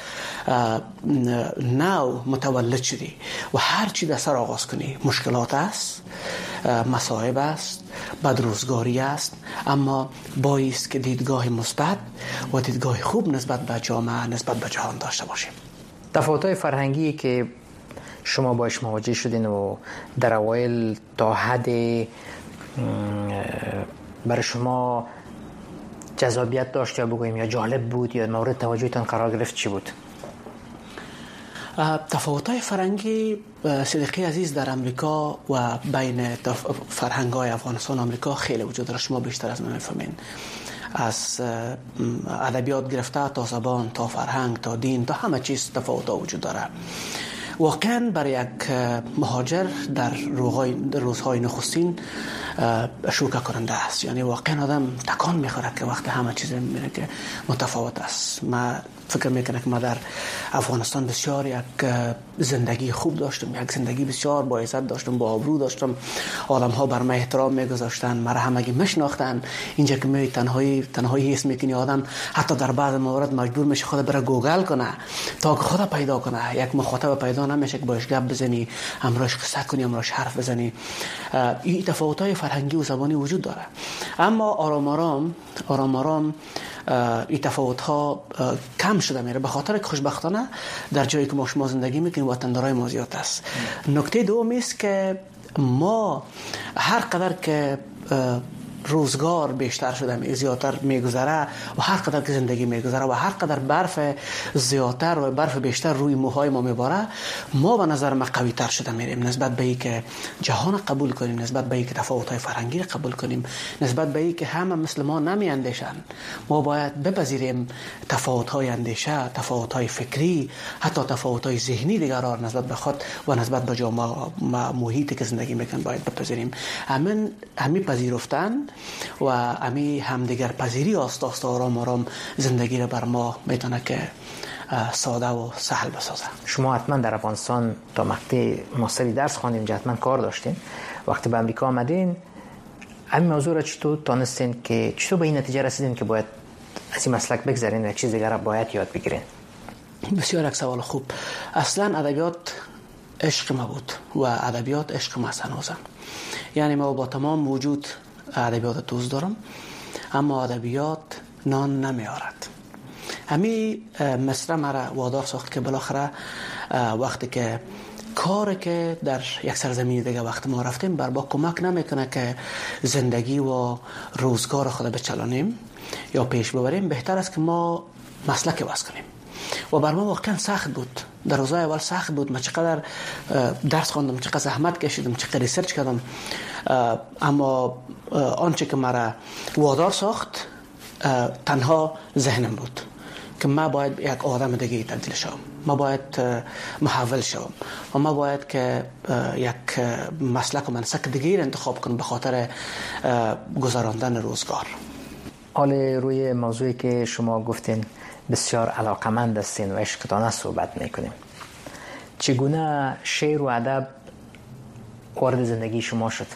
نو متولد شدی و هر چی در سر آغاز کنی. مشکلات است، مصائب است، بدروزگاری است، اما بایست که دیدگاه مثبت و دیدگاه خوب نسبت به جامعه، نسبت به جهان داشته باشیم. تفاوت‌های فرهنگی که شما باش مواجه شدین و در اوایل تا حد برای شما جذابیت داشت یا بگوییم یا جالب بود یا مورد توجهتان قرار گرفت چی بود؟ تفاوت‌های فرهنگی صدیقی عزیز در امریکا و بین فرهنگ‌های افغانستان و امریکا خیلی وجود داره. شما بیشتر از من می‌فهمین. از ادبیات گرفته تا زبان تا فرهنگ تا دین تا همه چیز تفاوت‌ها وجود داره. واقعا برای یک مهاجر در روزهای نخستین شوکه کننده است. یعنی واقعا آدم تکان میخوره که وقتی همه چیز میبینه که متفاوت است. ما فکر میکنم که ما در افغانستان بسیار یک زندگی خوب داشتم، یک زندگی بسیار با عزت داشتم، با آبرو داشتم، آدم ها بر من احترام میگذاشتن، مرا همگی میشناختن. اینجا که می تنهایی تنهایی حس میکنی، آدم حتی در بعض موارد مجبور میشه خود بره گوگل کنه تا که خود پیدا کنه. یک مخاطب پیدا نمیشه که باش گپ بزنی، امروش قصه کنی، امروش حرف بزنی. این تفاوت‌های فرهنگی و زبانی وجود داره، اما آرام آرام آرام آرام این تفاوت‌ها کم شده میره، به خاطر که خوشبختانه در جایی که ما شما زندگی میکنیم وطندارای ما زیاد است. نکته دوم است که ما هر قدر که روزگار بیشتر شده زیادتر میگذره و هر قدر که زندگی میگذره و هر قدر برف زیادتر و برف بیشتر روی موهای ما میباره، ما به نظر ما قوی تر شده میریم نسبت به اینکه جهان قبول کنیم، نسبت به اینکه تفاوت‌های فرهنگی قبول کنیم، نسبت به اینکه همه مثل ما نمیاندیشن. ما باید بپذیریم تفاوت‌های اندیشه، تفاوت‌های فکری، حتی تفاوت‌های ذهنی دیگران نسبت به خود و نسبت به جامعه محیطی که زندگی میکنیم باید بپذیریم. همین همین پذیرفتن و امی همدیگر پذیری آست آست آرام آرام زندگی را بر ما میتونه که ساده و سهل بسازه. شما حتما در افغانستان تا مقطع ماستری درس خواندین، حتما کار داشتین. وقتی به امریکا آمدین همین موضوع را چطور تانستین که چطور به این نتیجه رسیدین که باید از این مسلک بگذارین و یک چیز دیگر را باید یاد بگیرین؟ بسیار یک سوال خوب. اصلا ادبیات عشق ما بود و ادبیات عشق ما هنوزم. یعنی ما با تمام وجود ادبیات دوست دارم، اما ادبیات نان نمیارد. همین مصر مرا وادار ساخت که بالاخره وقتی که کاری که در یک سرزمین دیگه وقت ما رفتیم بر با کمک نمیکنه که زندگی و روزگار خود بچلانیم یا پیش ببریم، بهتر است که ما مسلک واسه کنیم. و بر ما واقعا سخت بود. در روزهای اول سخت بود. من چقدر درس خواندم، چقدر زحمت کشیدم، چقدر ریسرچ کردم، اما آنچه که مرا وادار ساخت تنها ذهنم بود که ما باید یک آدم دیگه تبدیل شوم، ما باید محول شوم و ما باید که یک مسلک و منسک دیگه انتخاب کنم به خاطر گذراندن روزگار. حال روی موضوعی که شما گفتین بسیار علاقمند هستین و عشقتانه صحبت میکنیم، چگونه شعر و ادب وارد زندگی شما شد؟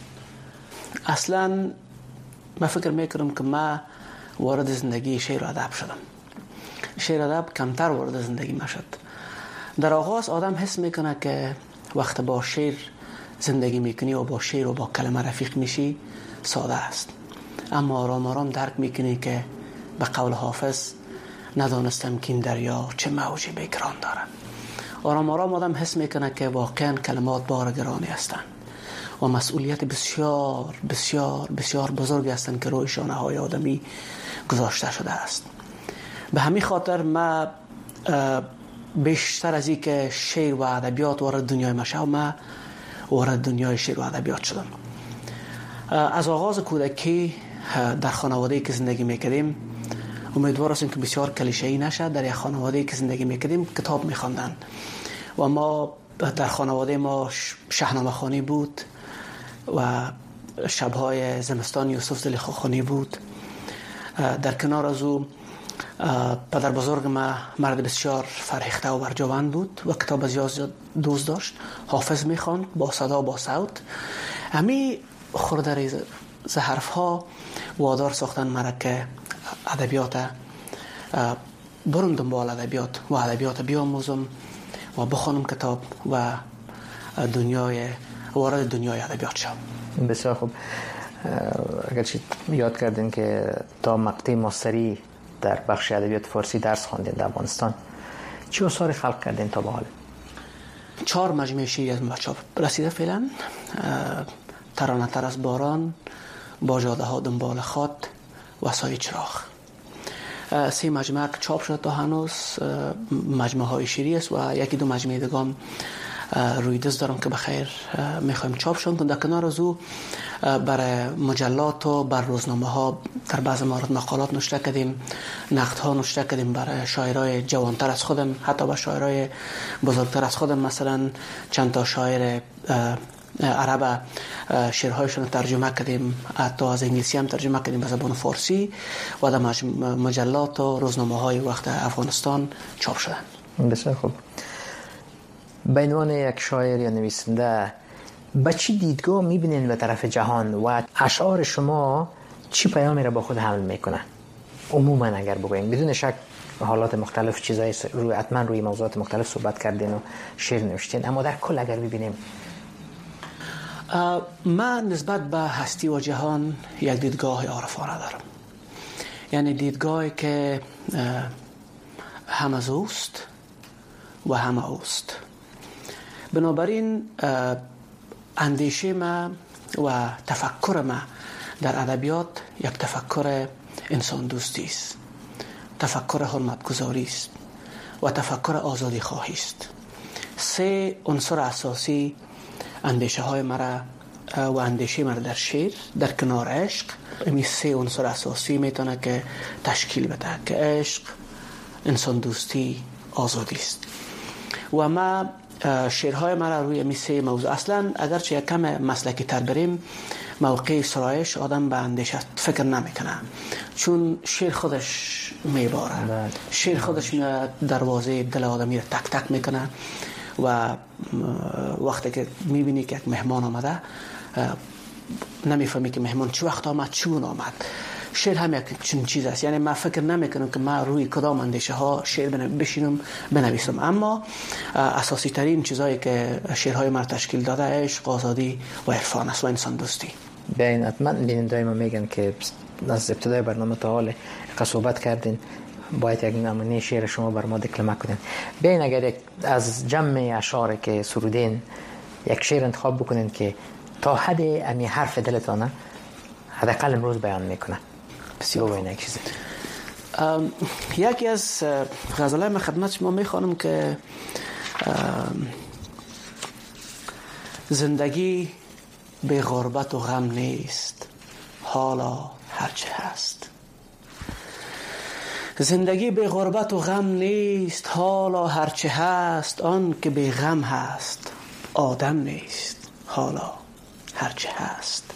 اصلا من فکر میکنم که ما وارد زندگی شعر و ادب شدم. شعر و ادب کمتر وارد زندگی ما شد. در آغاز آدم حس میکنه که وقت با شعر زندگی میکنی و با شعر و با کلمه رفیق میشی ساده است، اما آرام آرام درک میکنی که به قول حافظ ندانستم که این دریا چه موجی بگران داره. آرام آرام آدم حس میکنه که واقعا کلمات بار گرانی هستند و مسئولیت بسیار بسیار بسیار بزرگی هستند که روی شانه های آدمی گذاشته شده است. به همین خاطر ما بیشتر از این که شعر و ادبیات وارد دنیای ما شد، ما وارد دنیای شعر و ادبیات شدم. از آغاز کودکی در خانواده‌ای که زندگی میکردیم، امیدوار هستیم که بسیار کلیشه‌ای نشه، در یک خانواده‌ای که زندگی میکردیم کتاب میخواندن و ما در خانواده ما شاهنامه خوانی بود و شب‌های زمستان یوسف زلیخا خوانی بود. در کنار از او پدر بزرگ ما مرد بسیار فرهیخته و برجوان بود و کتاب زیاد دوست داشت. حافظ میخواند با صدا با صوت. همی خورده ز حرف ها وادار ساختن مرا که ادبیات برم دنبال ادبیات و ادبیات بیاموزم و بخونم کتاب و دنیای وارد دنیای ادبیات شم. بسیار خوب. اگر چی یاد کردین که تا مقطع ماستری در بخش ادبیات فارسی درس خواندین در افغانستان، چه آثاری خلق کردین تا به حال؟ چهار مجموعه شعری از بچه‌ها رسیده فعلا. ترانه تر از باران، با جاده ها دنبال خط و سایه چراغ. سه مجموعه چاپ شد تا هنوز مجموعه های شعری است و یکی دو مجموعه دیگه هم روی دست دارم که بخیر میخوایم چاپ شون. در کنار از او برای مجلات و بر روزنامه ها در بعض موارد مقالات نوشته کردیم، نقد ها نوشته کردیم برای شاعرای جوانتر از خودم، حتی با شاعرای بزرگتر از خودم. مثلا چند تا شاعر عرب شعرهایشون ترجمه کردیم، حتی از انگلیسی هم ترجمه کردیم به زبان فارسی و در مجلات و روزنامه های وقت افغانستان چاپ شدن. بسیار خوب. به عنوان یک شاعر یا نویسنده به چی دیدگاه میبینین به طرف جهان و اشعار شما چی پیامی را با خود حمل میکنه؟ عموما اگر بگویم، بدون شک حالات مختلف چیزای روی حتما روی موضوعات مختلف صحبت کردین و شعر نوشتین، اما در کل اگر ببینیم، من نسبت به هستی و جهان یک دیدگاه عارفانه دارم. یعنی دیدگاهی که هم از اوست و هم اوست. بنابراین اندیشه ما و تفکر ما در ادبیات یک تفکر انسان دوستی است، تفکر حرمتگذاری است و تفکر آزادی خواهی است. سه عنصر اساسی اندیشه های مرا و اندیشه مرا در شعر در کنار عشق، این سه عنصر اساسی میتونه که تشکیل بده که عشق، انسان دوستی، آزادی است. و ما شعرهای مرا روی این سه موضوع، اصلا اگرچه یک کم مسلکی تر بریم، موقع سرایش آدم به اندیشه فکر نمیکنه، چون شعر خودش میباره، شعر خودش دروازه دل آدمی را تک تک میکنه و وقتی که میبینی که یک مهمان آمده نمیفهمی که مهمان چه وقت آمد، چون آمد. شعر هم یک چنین چیز است. یعنی من فکر نمیکنم که من روی کدام اندیشه ها شعر بشینم بنویسم، اما اساسی ترین چیزایی که شعرهای من تشکیل داده عشق، آزادی و عرفان است و انسان دوستی. ببین حتما بیننده‌های ما میگن که از ابتدای برنامه تا حال که صحبت کردین باید یک نمونه شعر شما بر ما دکلمه کنین. ببین اگر از جمع اشعار که سرودین یک شعر انتخاب بکنین که تا حد امی حرف دلتانه حداقل امروز بیان میکنه، بسیار ببین یک چیزی. یکی از غزلهای من خدمت شما میخوانم که زندگی به غربت و غم نیست، حالا هرچه هست. زندگی به غربت و غم نیست، حالا هرچه هست. آن که به غم هست آدم نیست، حالا هرچه هست.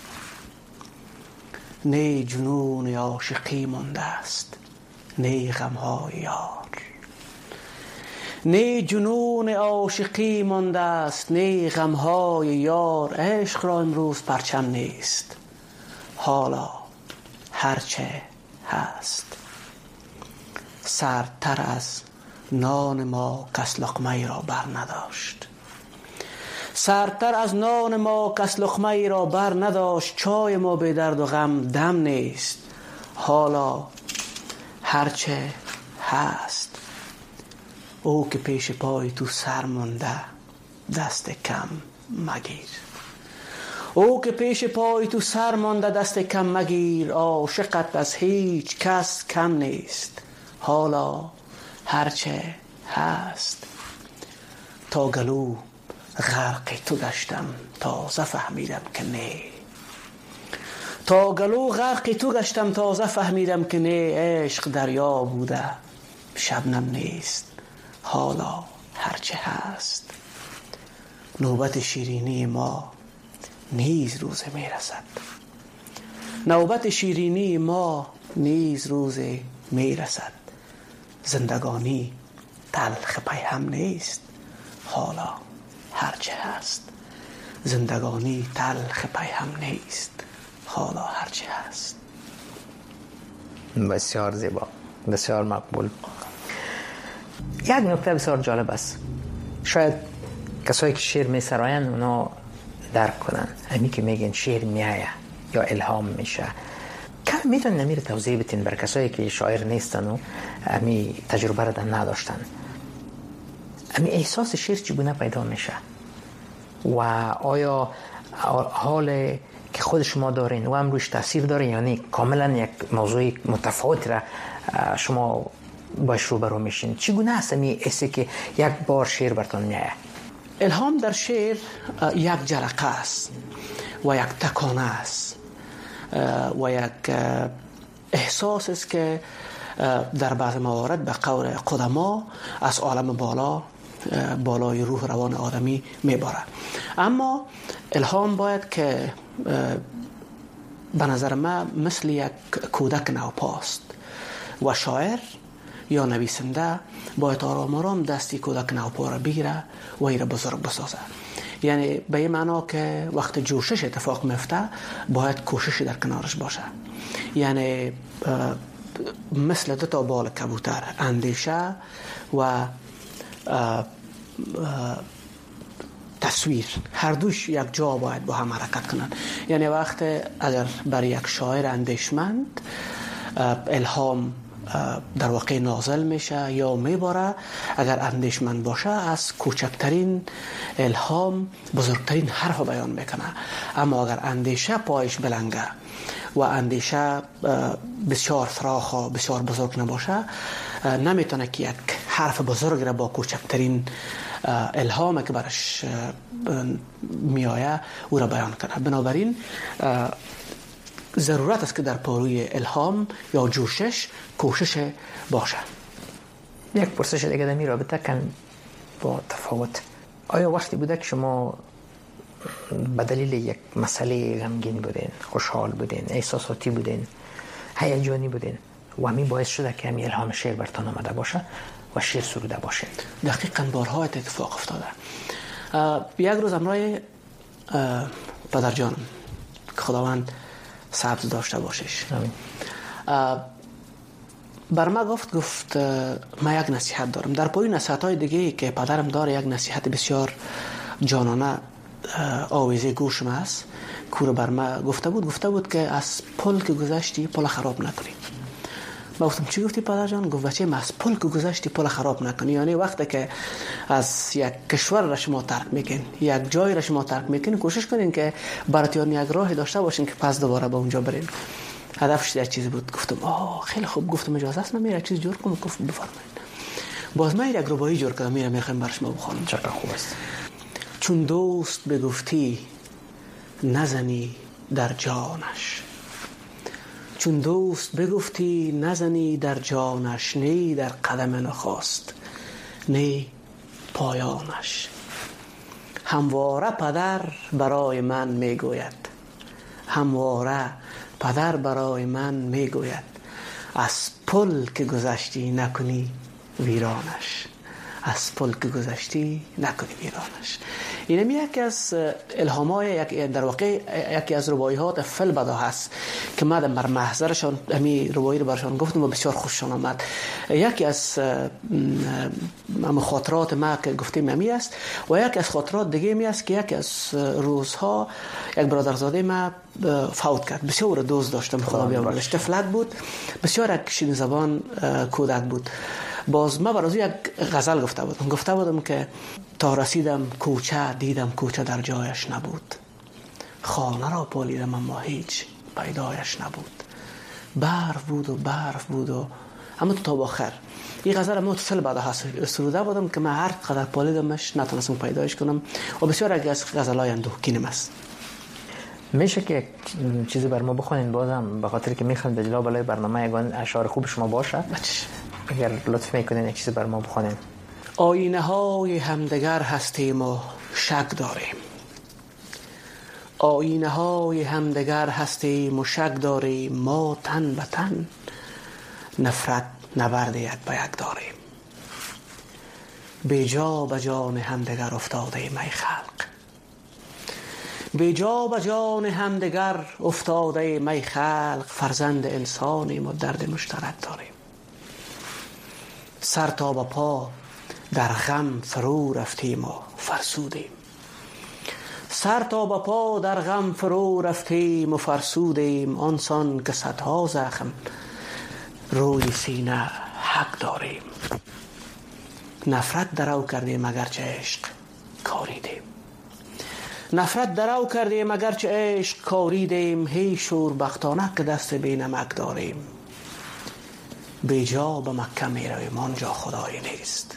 نه جنون عاشقی مانده است، نه غمهای یار. نه جنون عاشقی مانده است، نه غمهای یار. عشق را امروز پرچم نیست، حالا هرچه هست. سردتر از نان ما کس لقمه ای را بر نداشت، سردتر از نان ما کس لقمه ای را بر نداشت. چای ما به درد و غم دم نیست، حالا هرچه هست. او که پیش پای تو سر مانده دست کم مگیر، او که پیش پای تو سر مانده دست کم مگیر. عاشقت از هیچ کس کم نیست، حالا هرچه هست. تا گلو غرق تو گشتم تازه فهمیدم که نه، تا گلو غرق تو گشتم تازه فهمیدم که نه. عشق دریا بوده شبنم نیست، حالا هرچه هست. نوبت شیرینی ما نیز روز میرسد، نوبت شیرینی ما نیز روز میرسد. زندگانی تلخ پیهم نیست حالا هرچه هست. زندگانی تلخ پیهم نیست حالا هرچه هست. بسیار زیبا، بسیار مقبول. یک نکته بسیار جالب است، شاید کسایی که شعر می سراین اونا درک کنن، همین که میگن شعر میایه یا الهام میشه. کمی میتونن نمیر توضیح بتین بر کسایی که شاعر نیستن و همین تجربه رو نداشتن، همین احساس شعر چگونه پیدا میشه و آیا حال که خود شما دارین و هم روش تاثیر داره، یعنی کاملا یک موضوع متفاوت را شما باش روبرو میشین؟ چگونه است می حسی که یک بار شعر براتون میاد؟ الهام در شعر یک جرقه است و یک تکانه است و یک احساس است که در بعض موارد به قول قدما از عالم بالا بالای روح روان آدمی میباره. اما الهام باید که به نظر من مثل یک کودک نوپاست و شاعر یا نویسنده باید آرام آرام دستی کودک نوپا را بگیره و ایره بزرگ بسازه. یعنی به این معنا که وقت جوشش اتفاق میفته باید کوشش در کنارش باشه. یعنی مثل دو تا بال کبوتر، اندیشه و آه آه تصویر، هر دوش یک جا باید با هم حرکت کنند. یعنی وقت اگر برای یک شاعر اندیشمند الهام در واقع نازل میشه یا میباره، اگر اندیشمند باشه از کوچکترین الهام بزرگترین حرف بیان میکنه. اما اگر اندیشه پایش بلنگه و اندیشه بسیار فراخ و بسیار بزرگ نباشه، نمیتونه که یک حرف بزرگ را با کوچکترین الهام که برش میآید او را بیان کنه. بنابراین ضرورت است که در پاروی الهام یا جوشش کوشش باشه. یک پرسش دیگه در این رابطه کن با تفاوت، آیا وقتی بوده که شما به دلیل یک مسئله غمگین بودین، خوشحال بودین، احساساتی بودین، هیجانی بودین و همین باعث شده که همین الهام شعر برتان آمده باشه و شعر سروده باشه؟ دقیقاً بارها اتفاق افتاده. یک روز امرای پدر جانم که خداوند سبز داشته باشش بر ما گفت گفت ما یک نصیحت دارم. در پای نصیحت های دیگه که پدرم داره، یک نصیحت بسیار جانانه آویزه گوشم است. کور بر ما گفته بود گفته بود که از پل که گذشتی پل خراب نکنی. ما گفتم چی گفتی پدر جان؟ گفت بچه از پل که گذشتی پل خراب نکنی. یعنی وقتی که از یک کشور را شما ترک میکنین، یک جای را شما ترک میکنین، کوشش کنین که براتون یک راهی داشته باشین که پس دوباره به اونجا برین. هدفش یک چیز بود. گفتم آه خیلی خوب. گفتم اجازه است من میرم چیز جور کنم؟ گفت بفرمایید. باز من یک ربایی جور کردم، میرم میخوام برش ما بخونم. چقدر خوب است. چون دوست بگفتی نزنی در جانش، چون دوست بگفتی نزنی در جانش، نی در قدم نخواست نی پایانش. همواره پدر برای من میگوید، همواره پدر برای من میگوید، از پل که گذشتی نکنی ویرانش، از پل که گذشتی نکنی ویرانش. این یکی از الهامای یک در واقع یکی از رباعیات فیلبدا هست که من در محضرشان همین رباعی رو برشان گفتم و بسیار خوششان آمد. یکی از خاطرات ما که گفتیم همی است و یکی از خاطرات دیگه می است که یکی از روزها یک برادرزاده ما فوت کرد. بسیار دوست داشتم، خدا بیامرزش. طفلک بود، بسیار یک شیرین زبان کودک بود. باز ما برای یک غزل گفته بودم گفته بودم که تا رسیدم کوچه دیدم کوچه در جایش نبود، خانه را پالیدم اما هیچ پیدایش نبود، برف بود و برف بود و اما تو تا باخر. این غزل متصل بعد هست سروده بودم که من هر قدر پالیدمش نتونستم پیدایش کنم و بسیار یک از غزلای اندوهگینم است. میشه که چیزی بر ما بخونین بازم، به خاطر که میخوام به جلو بالای برنامه یگان اشعار خوب شما باشه؟ اگر لطف میکنین یک چیزی بر ما بخونین. آینه های همدیگر هستیم و شک داریم، آینه های همدیگر هستیم و شک داریم، ما تن به تن نفرت نبرد یک به یک داریم. بیجا به جان همدیگر افتاده می خلق، بیجا به جان همدیگر افتاده می خلق. فرزند انسانیم و درد مشترک داریم. سر تا به پا در غم فرو رفتیم و فرسودیم، سر تا به پا در غم فرو رفتیم و فرسودیم. آنسان که صدها زخم روی سینه حق داریم. نفرت درو کردیم اگرچه عشق کاریدیم، نفرت درو کردیم اگرچه عشق کاریدیم. هی شوربختانه که دست بی نمک داریم. بیجا به مکه می رویم آنجا خدای نیست،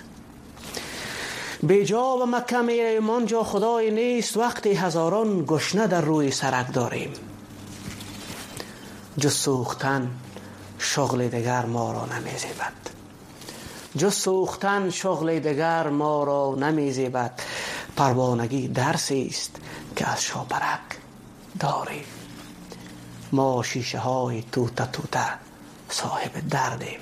بیجا به مکه می رویم آنجا خدای نیست. وقتی هزاران گشنه در روی سرک داریم، جز سوختن شغل دیگر ما را نمی زیبد، جز سوختن شغل دیگر ما را نمی زیبد. پروانگی درسی است که از شاپرک داریم. ما شیشه های توته توته صاحب دردیم،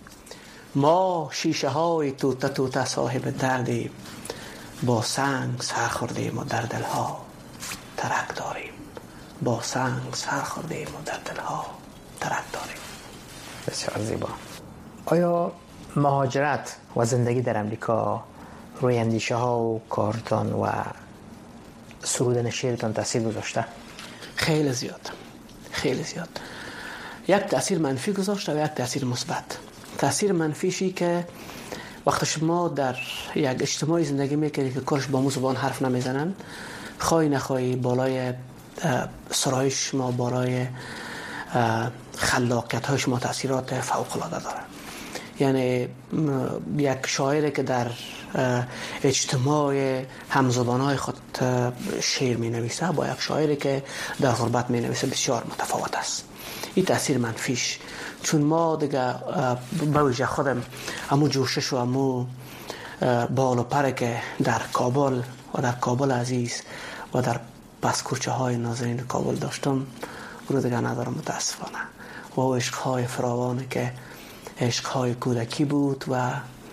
ما شیشه های توته توته صاحب دردیم. با سنگ سر خوردیم و در دلها ترک داریم، با سنگ سر خوردیم و در دلها ترک داریم. بسیار زیبا. آیا مهاجرت و زندگی در امریکا روی اندیشه ها و کارتان و سرودن شعرتان تاثیر گذاشته؟ خیلی زیاد، خیلی زیاد. یک تاثیر منفی گذاشته و یک تاثیر مثبت. تاثیر منفیشی که وقتی شما در یک اجتماعی زندگی میکنید که کارش با مو زبان حرف نمیزنن، خواهی نخواهی بالای سرایش شما، بالای خلاقیت های شما تاثیرات فوق العاده داره. یعنی یک شاعری که در اجتماع همزبانهای خود شعر می نویسه با یک شاعری که در غربت می نویسه بسیار متفاوت است. این تاثیر منفیش، چون ما دیگه با وجه خودم امو جوشش و امو بال و پر که در کابل و در کابل عزیز و در پسکوچه های نازنین کابل داشتم رو دیگه ندارم متاسفانه. و عشقهای فراوانی که عشقهای کودکی بود و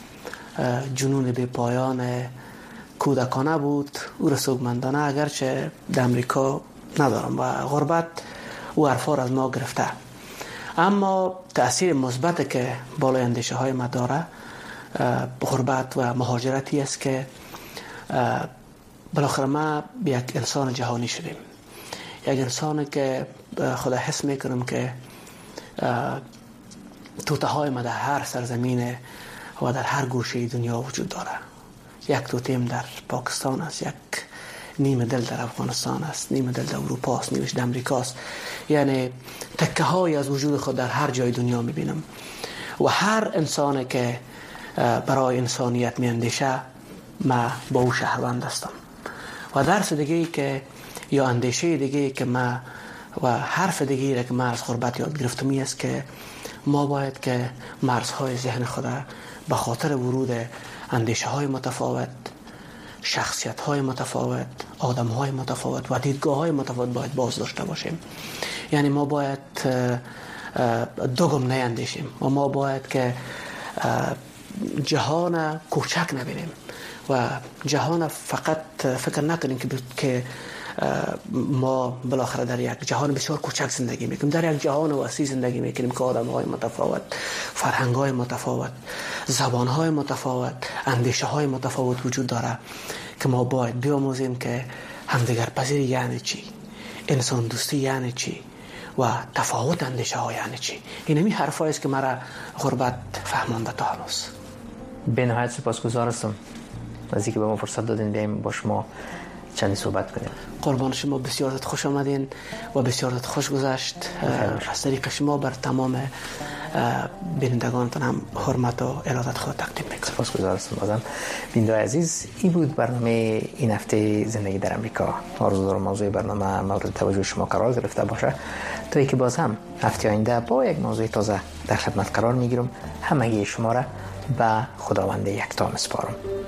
جنون بی پایان کودکانه بود، او را سوگمندانه اگرچه در امریکا ندارم و غربت او حرفا از ما گرفته. اما تأثیر مثبت که بالای اندیشه های ما داره غربت و مهاجرتی است که بالاخره ما یک انسان جهانی شدیم، یک انسانی که خدا حس میکنم که توته های ما در هر سرزمین و در هر گوشه دنیا وجود داره. یک توتیم در پاکستان است، یک نیم دل در افغانستان است، نیم دل در اروپا است، نیمش در امریکا است. یعنی تکه های از وجود خود در هر جای دنیا میبینم و هر انسانی که برای انسانیت میاندیشه ما با او شهروند هستم. و درس دیگه که یا اندیشه دیگه که ما و حرف دیگه که ما از غربت یاد گرفتم است که ما باید که مرزهای ذهن خود به خاطر ورود اندیشه های متفاوت، شخصیت های متفاوت، آدم های متفاوت و دیدگاه های متفاوت باید باز داشته باشیم. یعنی ما باید دوگم نیندیشیم و ما باید که جهان کوچک نبینیم و جهان فقط فکر نکنیم که که ما بالاخره در یک جهان بسیار کوچک زندگی میکنیم، در یک جهان وسیع زندگی میکنیم که آدم های متفاوت، فرهنگ های متفاوت، زبان های متفاوت، اندیشه های متفاوت وجود داره که ما باید بیاموزیم که همدیگر پذیری یعنی چی، انسان دوستی یعنی چی و تفاوت اندیشه ها یعنی چی. این همی حرفایی است که مرا غربت فهمانده تا هنوز. به نهایت سپاسگزار هستم از اینکه به ما فرصت دادین بیایم با شما چندی صحبت کنیم. قربان شما، بسیار خوش آمدین و بسیار خوش گذشت. از طریق شما بر تمام بینندگانتان هم حرمت و ارادت خود تقدیم میکنم. سپاسگزار هستم بازم. بیننده عزیز، این بود برنامه این هفته زندگی در امریکا. آرزو دارم موضوع برنامه مورد توجه شما قرار گرفته باشه تا اینکه باز هم هفته آینده با یک موضوع تازه در خدمت قرار میگیرم. همگی شما را به خداوند یکتا میسپارم.